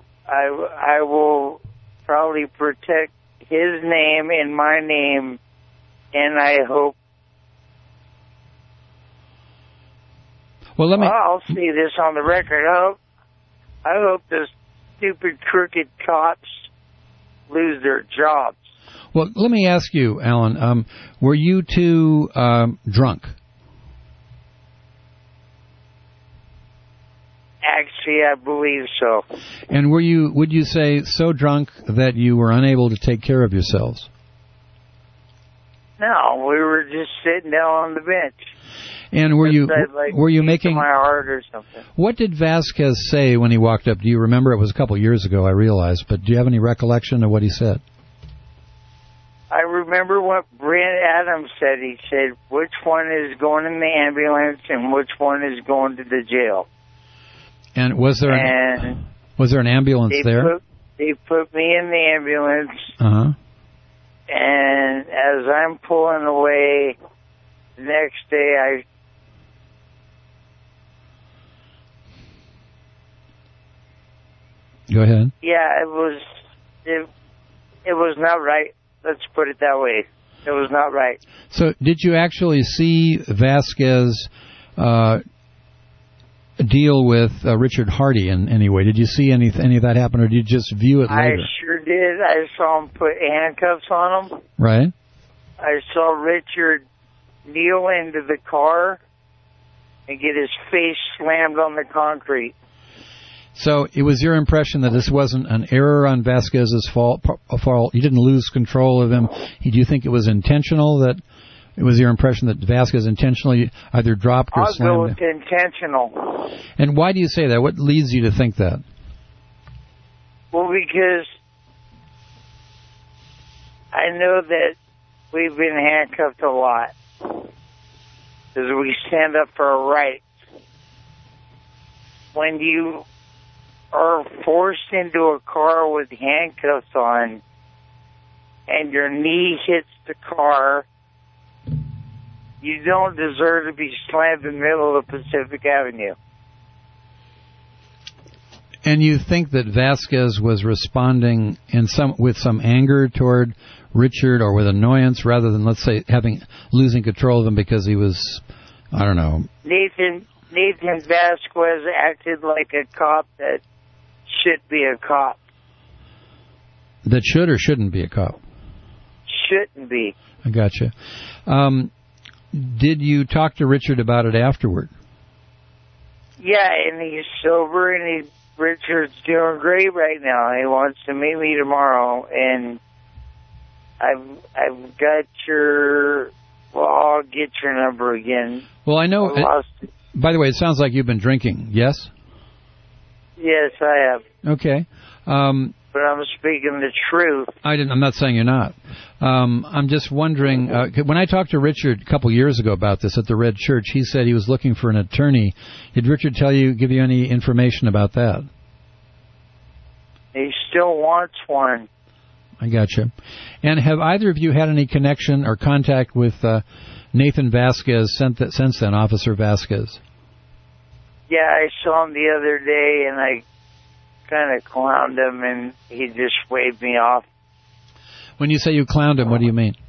will probably protect his name and my name, and I hope. Well, I'll see this on the record. I hope the stupid crooked cops lose their jobs. Well, let me ask you, Alan, were you two drunk? Actually, I believe so. And would you say, so drunk that you were unable to take care of yourselves? No, we were just sitting down on the bench. And were you making my heart or something? What did Vasquez say when he walked up? Do you remember? It was a couple of years ago, I realize, but do you have any recollection of what he said? I remember what Brent Adams said. He said, which one is going in the ambulance and which one is going to the jail. And was there an ambulance there? They put me in the ambulance. Uh-huh. And as I'm pulling away, the next day I Go ahead. Yeah, it was not right. Let's put it that way. It was not right. So, did you actually see Vasquez deal with Richard Hardy in any way? Did you see any of that happen, or did you just view it later? I sure did. I saw him put handcuffs on him. Right. I saw Richard kneel into the car and get his face slammed on the concrete. So it was your impression that this wasn't an error on Vasquez's fault? You didn't lose control of him. Do you think it was intentional? That it was your impression that Vasquez intentionally either dropped or slammed? I'll go with intentional. And why do you say that? What leads you to think that? Well, because I know that we've been handcuffed a lot because we stand up for our rights. When you are forced into a car with handcuffs on and your knee hits the car, you don't deserve to be slammed in the middle of Pacific Avenue. And you think that Vasquez was responding with some anger toward Richard, or with annoyance, rather than, let's say, losing control of him because he was, I don't know. Nathan Vasquez acted like a cop that should be a cop. That should or shouldn't be a cop? Shouldn't be. I gotcha. Did you talk to Richard about it afterward? Yeah, and he's sober, and Richard's doing great right now. He wants to meet me tomorrow, and I've got I'll get your number again. Well, I know. By the way, it sounds like you've been drinking. Yes. Yes, I have. Okay. But I'm speaking the truth. I'm not saying you're not. I'm just wondering, when I talked to Richard a couple years ago about this at the Red Church, he said he was looking for an attorney. Did Richard give you any information about that? He still wants one. I gotcha. And have either of you had any connection or contact with Nathan Vasquez since then, Officer Vasquez? Yeah, I saw him the other day, and I kind of clowned him, and he just waved me off. When you say you clowned him, what do you mean?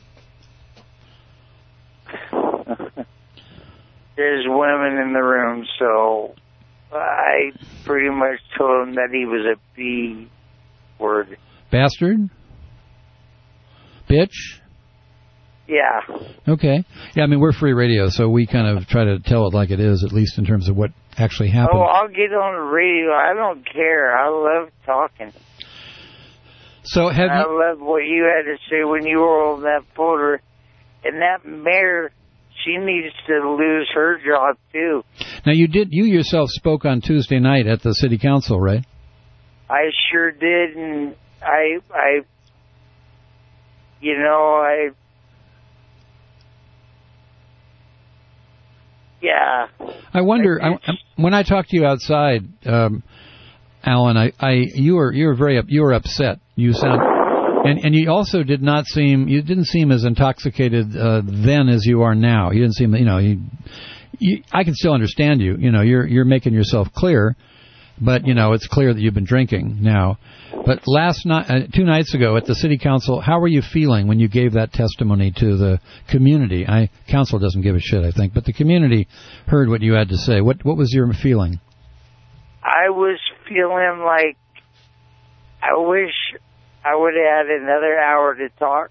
There's women in the room, so I pretty much told him that he was a B word. Bastard? Bitch? Yeah. Okay. Yeah, I mean, we're free radio, so we kind of try to tell it like it is, at least in terms of what actually happened. Oh, I'll get on the radio. I don't care. I love talking. So I love what you had to say when you were on that folder. And that mayor, she needs to lose her job, too. Now, you yourself spoke on Tuesday night at the city council, right? I sure did, and yeah. I wonder, when I talked to you outside, Alan, you were upset. You sound, and you also didn't seem as intoxicated then as you are now. You didn't seem, I can still understand you. You're making yourself clear, but it's clear that you've been drinking now. But last night, 2 nights ago at the city council, how were you feeling when you gave that testimony to the community? Council doesn't give a shit, I think, but the community heard what you had to say. What was your feeling? I was feeling like I wish I would have had another hour to talk.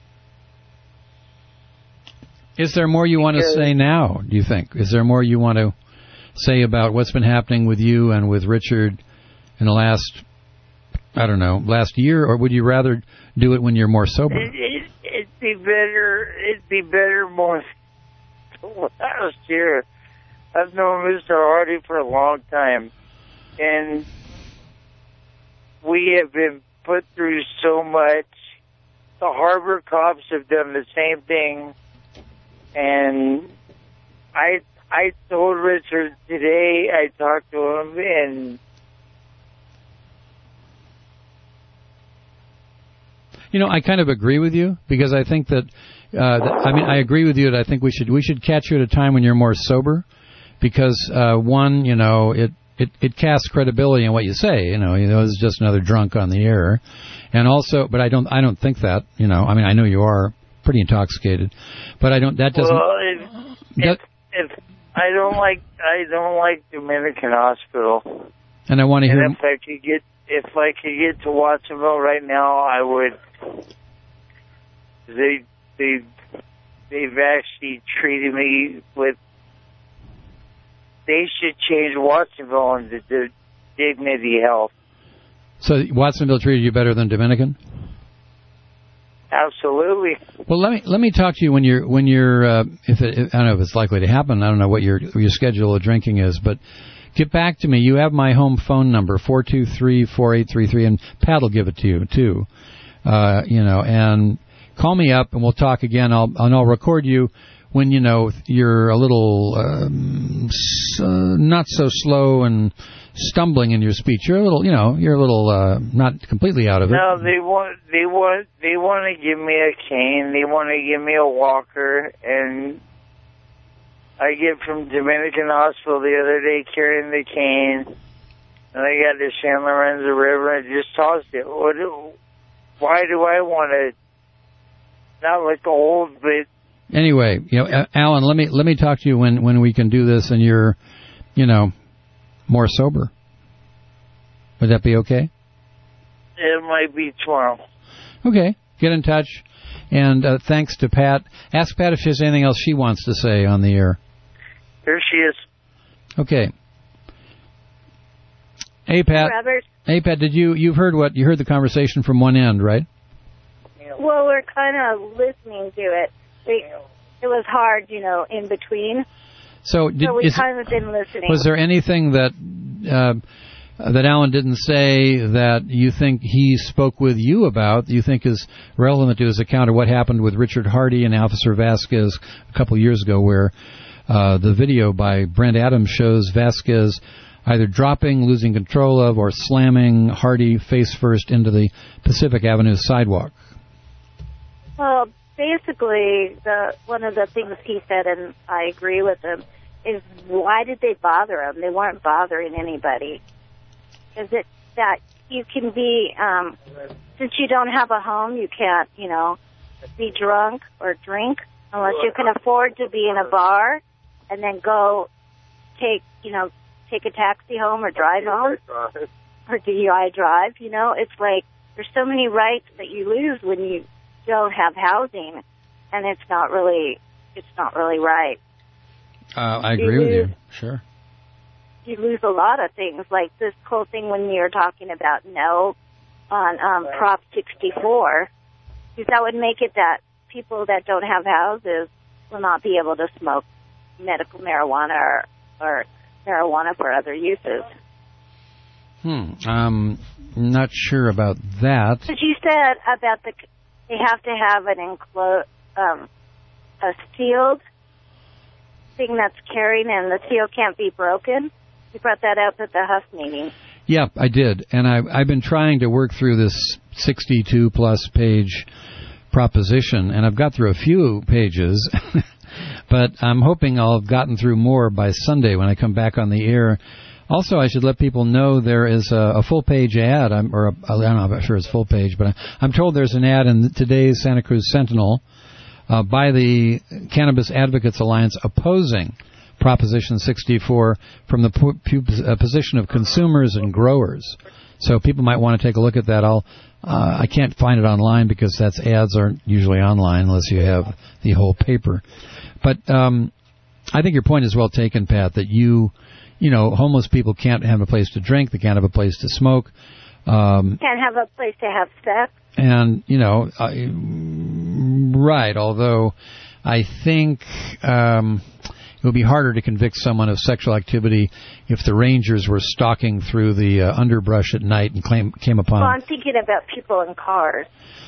Is there more you want to say now, do you think? Is there more you want to say about what's been happening with you and with Richard in the last year, or would you rather do it when you're more sober? It'd be better more last year. I've known Mr. Hardy for a long time, and we have been put through so much. The harbor cops have done the same thing, and I told Richard today, I talked to him, and I kind of agree with you, because I think that, I agree with you that I think we should catch you at a time when you're more sober, because, one, it casts credibility in what you say. You know, it's just another drunk on the air, and also, but I don't think that. You know, I mean, I know you are pretty intoxicated, but I don't. That doesn't. Well, I don't like Dominican Hospital. And I want to hear. And if I could get to Watsonville right now, I would. They've actually treated me with. They should change Watsonville into Dignity Health. So Watsonville treated you better than Dominican? Absolutely. Well, let me talk to you when you're I don't know if it's likely to happen. I don't know what your schedule of drinking is, but get back to me. You have my home phone number 423-4833, and Pat will give it to you too. You know, and call me up and we'll talk again. I'll record you when you know you're a little not so slow and stumbling in your speech. You're a little not completely out of it. No, they want to give me a cane. They want to give me a walker, and I get from Dominican Hospital the other day carrying the cane, and I got to San Lorenzo River and just tossed it. Why do I want to not look old, but anyway, you know, Alan, let me talk to you when we can do this and you're, you know, more sober. Would that be okay? It might be tomorrow. Okay, get in touch. And thanks to Pat. Ask Pat if she has anything else she wants to say on the air. Here she is. Okay. Hey, Pat. Robert. Hey, Pat. You heard the conversation from one end, right? Well, we're kind of listening to it. It was hard, you know, in between. So we kind of been listening. Was there anything that Alan didn't say that you think he spoke with you about that you think is relevant to his account of what happened with Richard Hardy and Officer Vasquez a couple of years ago, where the video by Brent Adams shows Vasquez either dropping, losing control of, or slamming Hardy face first into the Pacific Avenue sidewalk? Well, basically, one of the things he said, and I agree with him, is why did they bother him? They weren't bothering anybody. Is it that you can be, since you don't have a home, you can't, you know, be drunk or drink unless you can afford to be in a bar and then go take a taxi home or drive home or DUI drive, you know? It's like there's so many rights that you lose when you don't have housing, and it's not really right. I agree with you. Sure. You lose a lot of things, like this whole thing when you're talking about no on Prop 64, because that would make it that people that don't have houses will not be able to smoke medical marijuana or marijuana for other uses. I'm not sure about that. But you said about they have to have an enclosed, a sealed thing that's carrying, and the seal can't be broken. You brought that up at the Huff meeting. Yeah, I did, and I've been trying to work through this 62-plus page proposition, and I've got through a few pages, but I'm hoping I'll have gotten through more by Sunday when I come back on the air. Also, I should let people know there is a full-page ad, I'm not sure it's full-page, but I'm told there's an ad in today's Santa Cruz Sentinel by the Cannabis Advocates Alliance opposing Proposition 64 from the position of consumers and growers. So people might want to take a look at that. I can't find it online because ads aren't usually online unless you have the whole paper. But I think your point is well taken, Pat, that you know, homeless people can't have a place to drink, they can't have a place to smoke. Can't have a place to have sex. And, you know, right, although I think it would be harder to convict someone of sexual activity if the rangers were stalking through the underbrush at night and came upon... Well, I'm thinking about people in cars.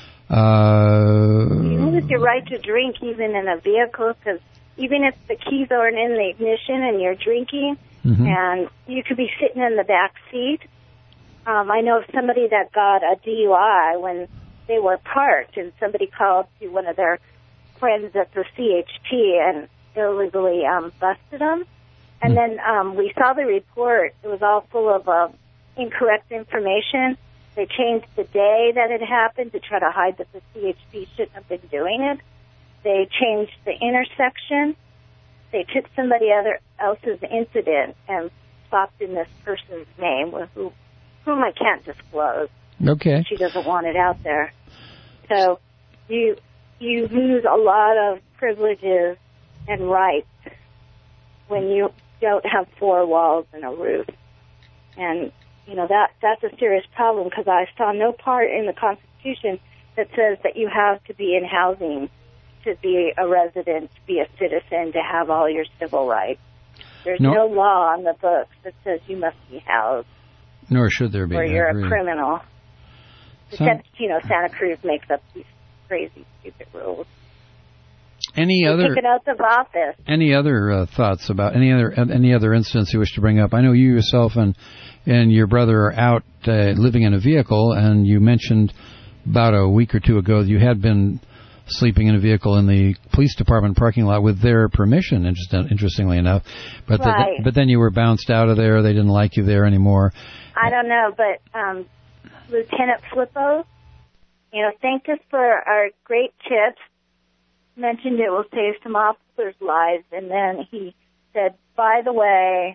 You lose your right to drink even in a vehicle, because even if the keys aren't in the ignition and you're drinking, and you could be sitting in the back seat. I know of somebody that got a DUI when they were parked, and somebody called to one of their friends at the CHP and illegally busted them. And then we saw the report. It was all full of incorrect information. They changed the day that it happened to try to hide that the CHP shouldn't have been doing it. They changed the intersection. They took somebody else's incident and swapped in this person's name, whom I can't disclose. Okay. She doesn't want it out there. So you lose a lot of privileges and rights when you don't have four walls and a roof. And, you know, that's a serious problem because I saw no part in the Constitution that says that you have to be in housing to be a resident, to be a citizen, to have all your civil rights. There's no law on the books that says you must be housed. Nor should there be. Or you're a criminal. Except, you know, Santa Cruz makes up these crazy, stupid rules. Any other taken out of office? Any other thoughts about any other incidents you wish to bring up? I know you yourself and your brother are out living in a vehicle, and you mentioned about a week or two ago that you had been sleeping in a vehicle in the police department parking lot with their permission, interestingly enough. But right. But then you were bounced out of there. They didn't like you there anymore. I don't know, but Lieutenant Flippo, you know, thanked us for our great tips, mentioned it will save some officers' lives, and then he said, by the way,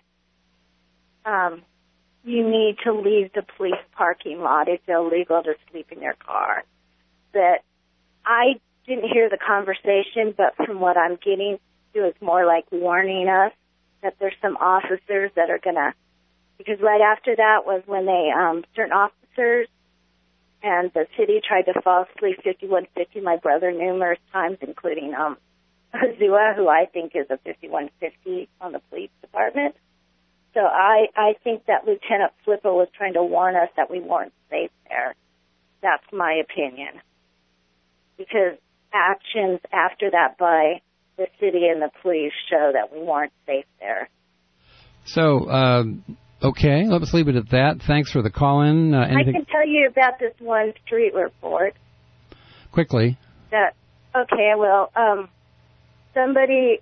you need to leave the police parking lot. It's illegal to sleep in your car. That I didn't hear the conversation, but from what I'm getting, it was more like warning us that there's some officers that are going to, because right after that was when they, certain officers and the city tried to falsely 5150 my brother numerous times, including Azua, who I think is a 5150 on the police department. So I think that Lieutenant Flippo was trying to warn us that we weren't safe there. That's my opinion. Because actions after that by the city and the police show that we weren't safe there. So, okay, let's leave it at that. Thanks for the call-in. I can tell you about this one street report. Quickly. Okay, well, somebody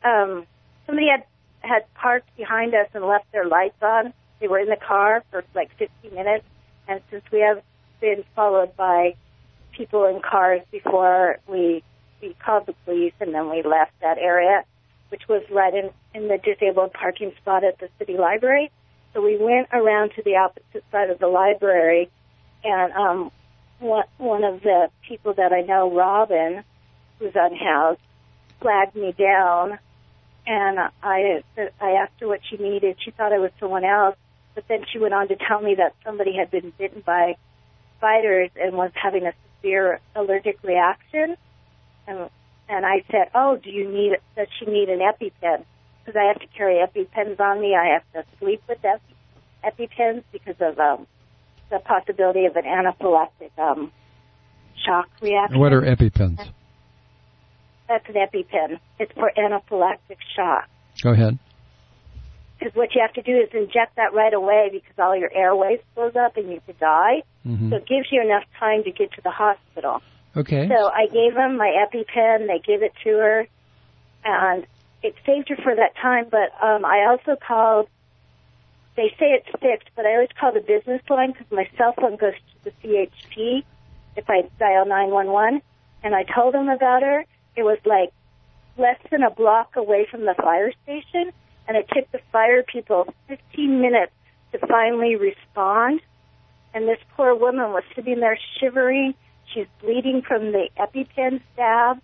had parked behind us and left their lights on. They were in the car for like 50 minutes, and since we have been followed by people in cars before, we called the police, and then we left that area, which was right in the disabled parking spot at the city library. So we went around to the opposite side of the library, and one of the people that I know, Robin, who's unhoused, flagged me down, and I asked her what she needed. She thought I was someone else, but then she went on to tell me that somebody had been bitten by spiders and was having a severe allergic reaction. And I said, oh, does she need an EpiPen? Because I have to carry EpiPens on me. I have to sleep with EpiPens because of the possibility of an anaphylactic shock reaction. What are EpiPens? That's an EpiPen. It's for anaphylactic shock. Go ahead. Because what you have to do is inject that right away because all your airways close up and you could die. Mm-hmm. So it gives you enough time to get to the hospital. Okay. So I gave them my EpiPen. They gave it to her, and it saved her for that time. But I also called. They say it's fixed, but I always call the business line because my cell phone goes to the CHP if I dial 911. And I told them about her. It was like less than a block away from the fire station, and it took the fire people 15 minutes to finally respond. And this poor woman was sitting there shivering. She's bleeding from the EpiPen stab.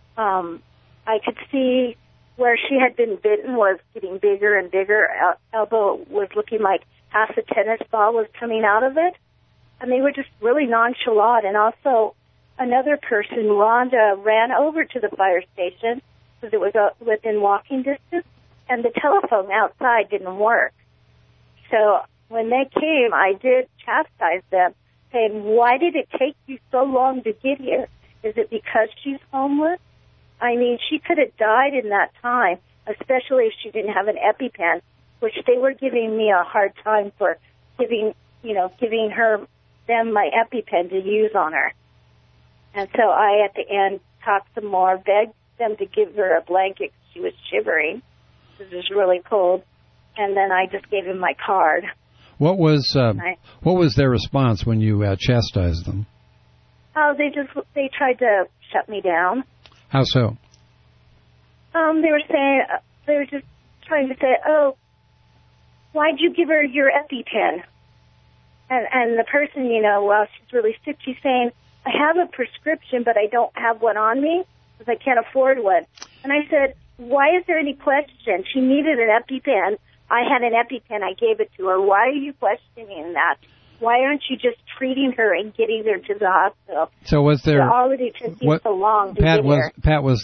I could see where she had been bitten was getting bigger and bigger. Elbow was looking like half a tennis ball was coming out of it. And they were just really nonchalant. And also another person, Rhonda, ran over to the fire station because it was within walking distance, and the telephone outside didn't work. So when they came, I did chastise them, saying, why did it take you so long to get here? Is it because she's homeless? I mean, she could have died in that time, especially if she didn't have an EpiPen, which they were giving me a hard time for giving them my EpiPen to use on her. And so I, at the end, talked some more, begged them to give her a blanket. She was shivering. It was really cold. and then I just gave him my card. What was their response when you chastised them? Oh, they tried to shut me down. How so? They were just trying to say, oh, why'd you give her your EpiPen? And the person, well, she's really sick. She's saying, I have a prescription, but I don't have one on me because I can't afford one. And I said, why is there any question? She needed an EpiPen. I had an EpiPen. I gave it to her. Why are you questioning that? Why aren't you just treating her and getting her to the hospital? So was there... It already took you so long to get here. Pat, was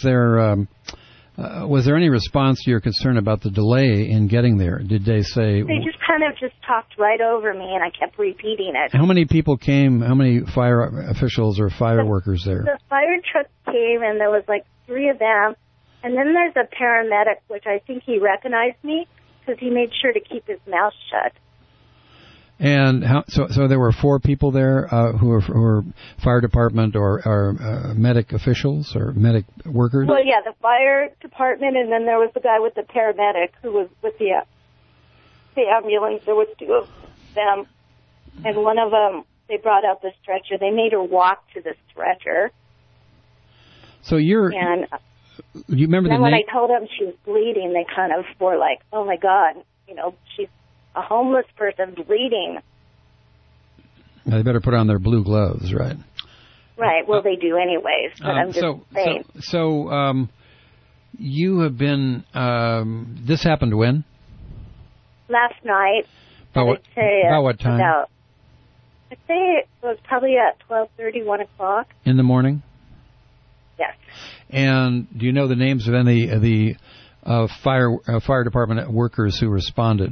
there any response to your concern about the delay in getting there? Did they say... They just kind of talked right over me, and I kept repeating it. How many people came? How many fire officials or fire workers there? The fire truck came, and there was like 3 of them. And then there's a paramedic, which I think he recognized me because he made sure to keep his mouth shut. And so there were 4 people there who were fire department or medic officials or medic workers? Well, yeah, the fire department, and then there was the guy with the paramedic who was with the ambulance. There was 2 of them, and one of them, they brought out the stretcher. They made her walk to the stretcher. So you remember the name? When I told them she was bleeding, they kind of were like, oh, my God, she's a homeless person bleeding. They better put on their blue gloves, right? Right. Well, they do anyways, but I'm just saying. So you have been, this happened when? Last night. About what time? I'd say it was probably at 12:30, 1 o'clock. In the morning? Yes. And do you know the names of any of the fire department workers who responded?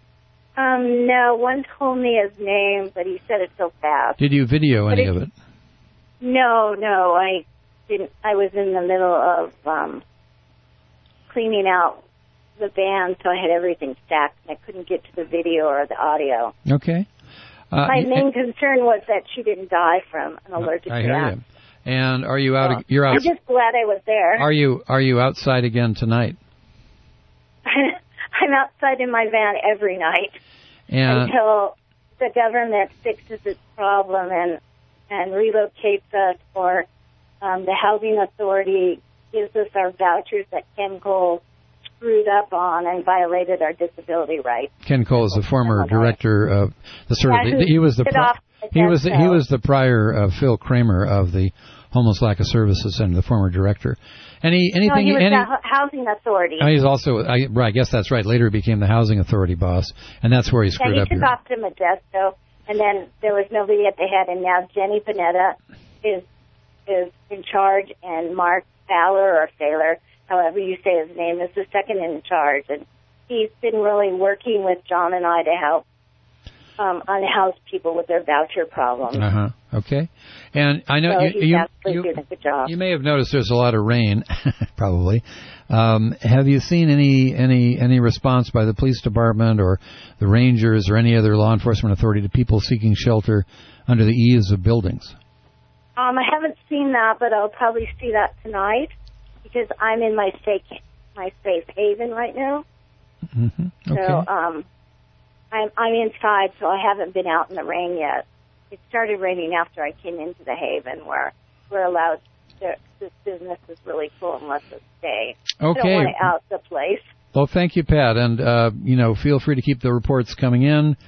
No, one told me his name, but he said it so fast. Did you video any of it? No, I didn't. I was in the middle of cleaning out the van, so I had everything stacked, and I couldn't get to the video or the audio. Okay. My main concern was that she didn't die from an allergic reaction. I hear you. And are you out? You're out. I'm just glad I was there. Are you outside again tonight? I'm outside in my van every night until the government fixes its problem and relocates us, or the housing authority gives us our vouchers that Ken Cole screwed up on and violated our disability rights. Ken Cole is the former director of the he was the prior Phil Kramer of the Homeless Lack of Services and the former director. He was the housing authority. He's also, I guess that's right. Later he became the housing authority boss, and that's where he screwed up. He took off to Modesto, and then there was nobody at the head, and now Jenny Panetta is in charge, and Mark Fowler, however you say his name, is the second in charge, and he's been really working with John and I to help unhoused people with their voucher problems. Okay. And I know doing a good job. You may have noticed there's a lot of rain, probably. Have you seen any response by the police department or the rangers or any other law enforcement authority to people seeking shelter under the eaves of buildings? I haven't seen that, but I'll probably see that tonight because I'm in my safe haven right now. Mm-hmm. Okay. So I'm inside, so I haven't been out in the rain yet. It started raining after I came into the haven, where we're allowed to. This business is really cool and lets us stay. Okay. I don't want to out the place. Well, thank you, Pat, and feel free to keep the reports coming in.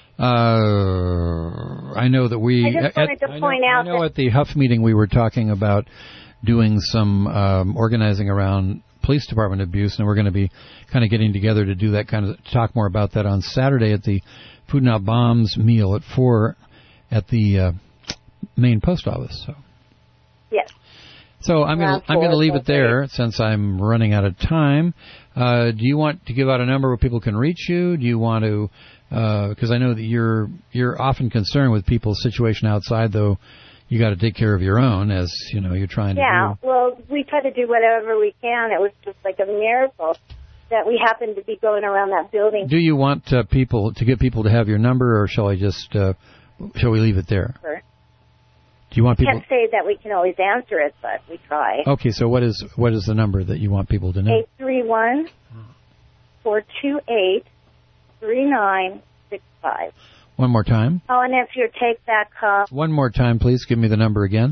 I know that we. I just wanted to point out. I know at the Huff meeting we were talking about doing some organizing around police department abuse, and we're going to be kind of getting together to do that talk more about that on Saturday at the Food Not Bombs meal at 4 at the main post office. So. Yes. So I'm going to leave it there since I'm running out of time. Do you want to give out a number where people can reach you? Do you want to? Because I know that you're often concerned with people's situation outside, though. You got to take care of your own, as you're trying to do. Yeah, well, we try to do whatever we can. It was just like a miracle that we happened to be going around that building. Do you want get people to have your number, or shall we leave it there? Sure. Do you want people? I can't say that we can always answer it, but we try. Okay, so what is the number that you want people to know? 831-428-6666. 3965. One more time. Oh, and if your take back call, One more time, please. Give me the number again.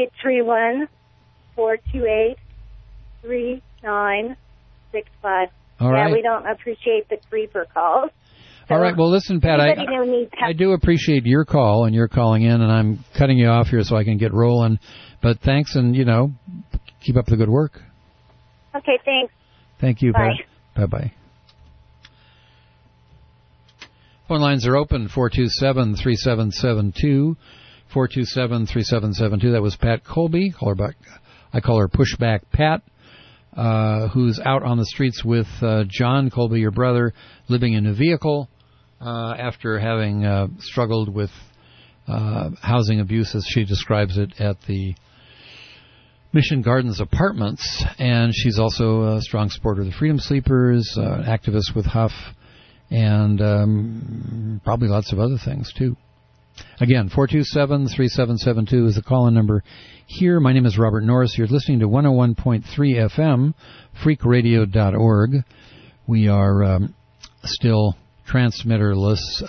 831-428-3965. All right. Yeah, we don't appreciate the creeper calls. All right. Well, listen, Pat, I do appreciate your call and your calling in, and I'm cutting you off here so I can get rolling. But thanks, and, keep up the good work. Okay, thanks. Thank you, Bye. Pat. Bye-bye. Phone lines are open, 427-3772, 427-3772. That was Pat Colby. I call her Pushback Pat, who's out on the streets with John Colby, your brother, living in a vehicle after having struggled with housing abuse, as she describes it, at the Mission Gardens Apartments. And she's also a strong supporter of the Freedom Sleepers, activist with Huff, and probably lots of other things, too. Again, 427-3772 is the call-in number here. My name is Robert Norris. You're listening to 101.3 FM, freakradio.org. We are still transmitterless.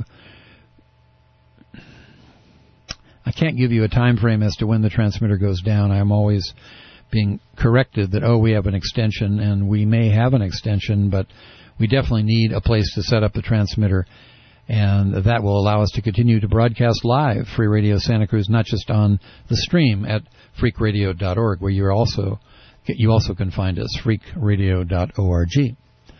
I can't give you a time frame as to when the transmitter goes down. I'm always being corrected that, we have an extension, and we may have an extension, but we definitely need a place to set up the transmitter, and that will allow us to continue to broadcast live Free Radio Santa Cruz, not just on the stream at freakradio.org, where you also can find us, freakradio.org.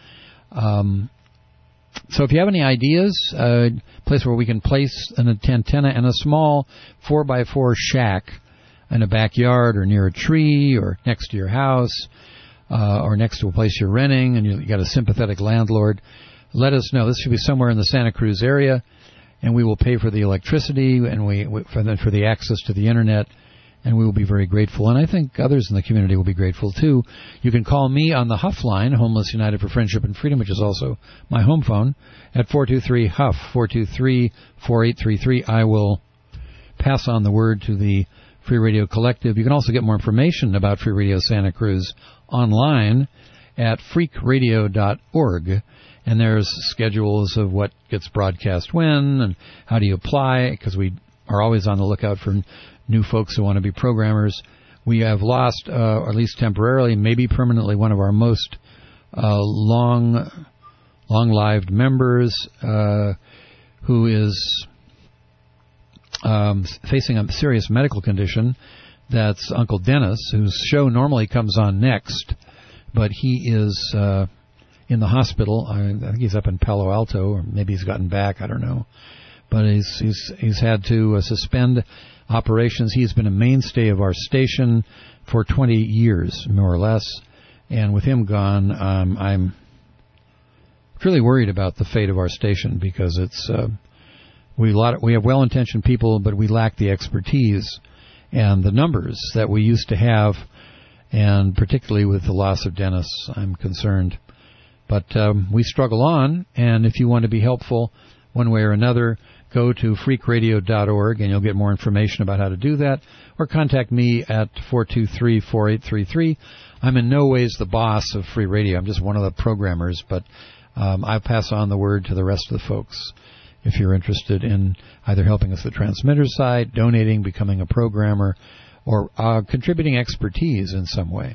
So if you have any ideas, a place where we can place an antenna in a small 4x4 shack in a backyard or near a tree or next to your house, or next to a place you're renting and you got a sympathetic landlord, let us know. This should be somewhere in the Santa Cruz area, and we will pay for the electricity and for the access to the internet, and we will be very grateful. And I think others in the community will be grateful too. You can call me on the Huff line, Homeless United for Friendship and Freedom, which is also my home phone, at 423-HUFF, 423-4833. I will pass on the word to the Free Radio Collective. You can also get more information about Free Radio Santa Cruz online at freakradio.org, and there's schedules of what gets broadcast when and how do you apply, because we are always on the lookout for new folks who want to be programmers. We have lost, or at least temporarily, maybe permanently, one of our most long-lived members, who is facing a serious medical condition. That's Uncle Dennis, whose show normally comes on next, but he is in the hospital. I think he's up in Palo Alto, or maybe he's gotten back. I don't know, but he's had to suspend operations. He's been a mainstay of our station for 20 years, more or less, and with him gone, I'm really worried about the fate of our station, because it's we have well-intentioned people, but we lack the expertise and the numbers that we used to have, and particularly with the loss of Dennis, I'm concerned. But we struggle on, and if you want to be helpful one way or another, go to freakradio.org, and you'll get more information about how to do that, or contact me at 423-4833. I'm in no ways the boss of Free Radio. I'm just one of the programmers, but I pass on the word to the rest of the folks. If you're interested in either helping us with the transmitter side, donating, becoming a programmer, or contributing expertise in some way.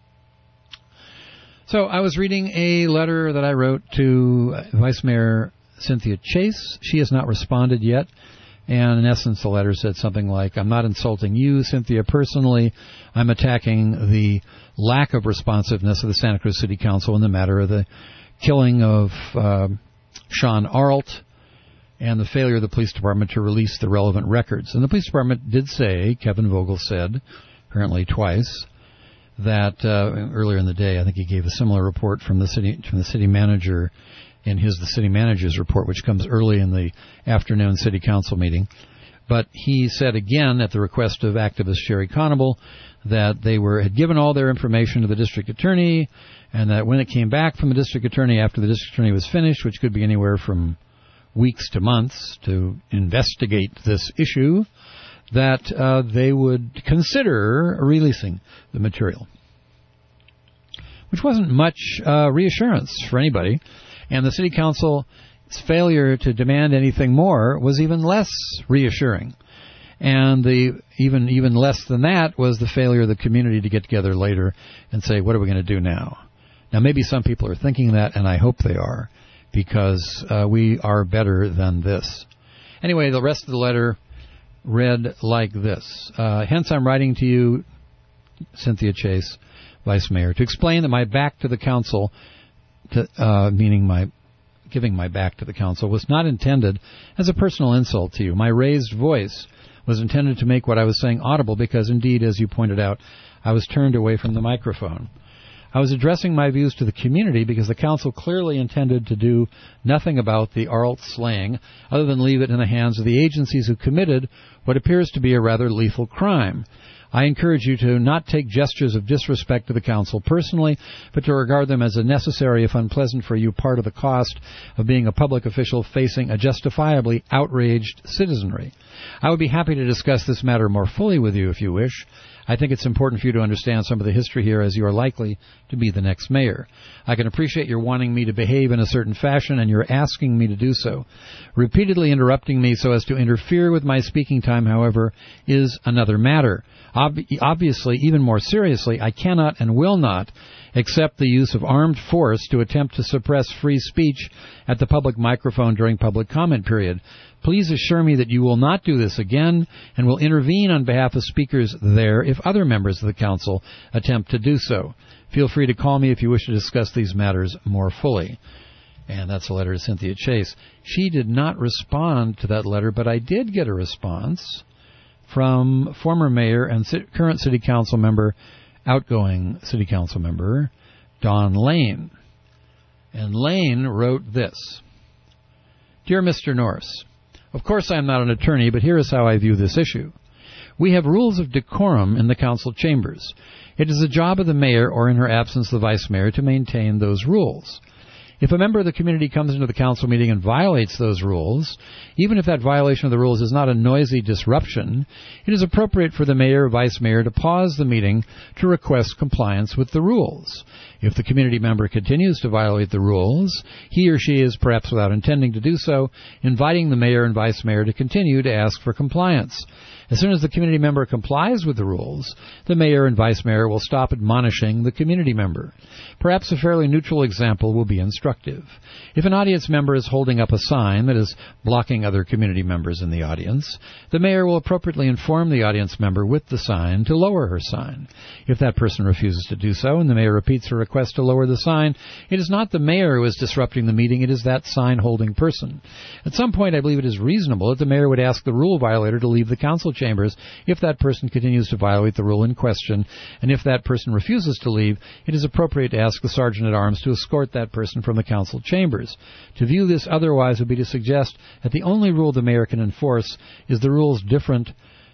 So I was reading a letter that I wrote to Vice Mayor Cynthia Chase. She has not responded yet. And in essence, the letter said something like, I'm not insulting you, Cynthia, personally. I'm attacking the lack of responsiveness of the Santa Cruz City Council in the matter of the killing of Sean Arlt, and the failure of the police department to release the relevant records. And the police department did say, Kevin Vogel said, apparently twice, that earlier in the day, I think he gave a similar report from the city manager in the city manager's report, which comes early in the afternoon city council meeting. But he said again, at the request of activist Sherry Conable, that they had given all their information to the district attorney, and that when it came back from the district attorney after the district attorney was finished, which could be anywhere from weeks to months to investigate this issue, that they would consider releasing the material, which wasn't much reassurance for anybody. And the city council's failure to demand anything more was even less reassuring. And the even less than that was the failure of the community to get together later and say, what are we going to do now? Now, maybe some people are thinking that, and I hope they are, because we are better than this. Anyway, the rest of the letter read like this. Hence, I'm writing to you, Cynthia Chase, Vice Mayor, to explain that my back to the council, meaning my giving my back to the council, was not intended as a personal insult to you. My raised voice was intended to make what I was saying audible because, indeed, as you pointed out, I was turned away from the microphone. I was addressing my views to the community because the council clearly intended to do nothing about the Arlt slaying other than leave it in the hands of the agencies who committed what appears to be a rather lethal crime. I encourage you to not take gestures of disrespect to the council personally, but to regard them as a necessary, if unpleasant for you, part of the cost of being a public official facing a justifiably outraged citizenry. I would be happy to discuss this matter more fully with you if you wish. I think it's important for you to understand some of the history here, as you are likely to be the next mayor. I can appreciate your wanting me to behave in a certain fashion, and you're asking me to do so. Repeatedly interrupting me so as to interfere with my speaking time, however, is another matter. Obviously, even more seriously, I cannot and will not accept the use of armed force to attempt to suppress free speech at the public microphone during public comment period. Please assure me that you will not do this again and will intervene on behalf of speakers there if other members of the council attempt to do so. Feel free to call me if you wish to discuss these matters more fully. And that's a letter to Cynthia Chase. She did not respond to that letter, but I did get a response from former mayor and current city council member, outgoing city council member, Don Lane. And Lane wrote this. Dear Mr. Norris, of course I am not an attorney, but here is how I view this issue. We have rules of decorum in the council chambers. It is the job of the mayor, or in her absence the vice mayor, to maintain those rules. If a member of the community comes into the council meeting and violates those rules, even if that violation of the rules is not a noisy disruption, it is appropriate for the mayor or vice mayor to pause the meeting to request compliance with the rules. If the community member continues to violate the rules, he or she is, perhaps without intending to do so, inviting the mayor and vice mayor to continue to ask for compliance. As soon as the community member complies with the rules, the mayor and vice mayor will stop admonishing the community member. Perhaps a fairly neutral example will be instructive. If an audience member is holding up a sign that is blocking other community members in the audience, the mayor will appropriately inform the audience member with the sign to lower her sign. If that person refuses to do so and the mayor repeats her request to lower the sign, it is not the mayor who is disrupting the meeting, it is that sign-holding person. At some point, I believe it is reasonable that the mayor would ask the rule violator to leave the council chambers if that person continues to violate the rule in question, and if that person refuses to leave, it is appropriate to ask the sergeant-at-arms to escort that person from the council chambers. To view this otherwise would be to suggest that the only rule the mayor can enforce is the rules different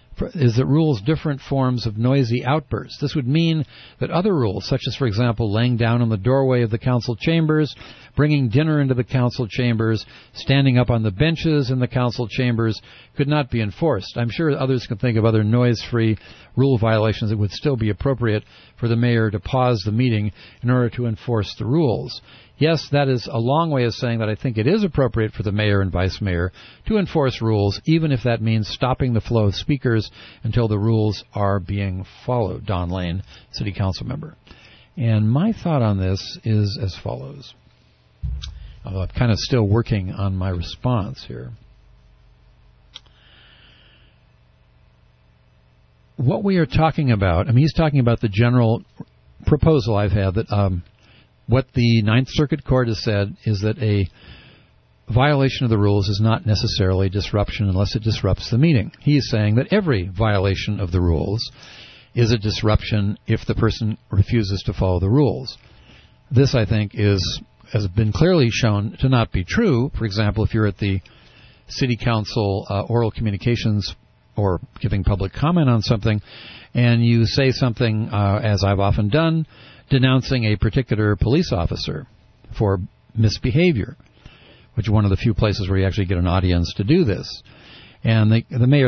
forms of noisy outbursts. This would mean that other rules, such as, for example, laying down in the doorway of the council chambers, bringing dinner into the council chambers, standing up on the benches in the council chambers, could not be enforced. I'm sure others can think of other noise-free rule violations that would still be appropriate for the mayor to pause the meeting in order to enforce the rules. Yes, that is a long way of saying that I think it is appropriate for the mayor and vice mayor to enforce rules, even if that means stopping the flow of speakers until the rules are being followed. Don Lane, city council member. And my thought on this is as follows. Although I'm kind of still working on my response here. What we are talking about, he's talking about the general proposal I've had that what the Ninth Circuit Court has said is that a violation of the rules is not necessarily disruption unless it disrupts the meeting. He is saying that every violation of the rules is a disruption if the person refuses to follow the rules. This, I think, has been clearly shown to not be true. For example, if you're at the city council oral communications or giving public comment on something, and you say something, as I've often done, denouncing a particular police officer for misbehavior, which is one of the few places where you actually get an audience to do this. And the mayor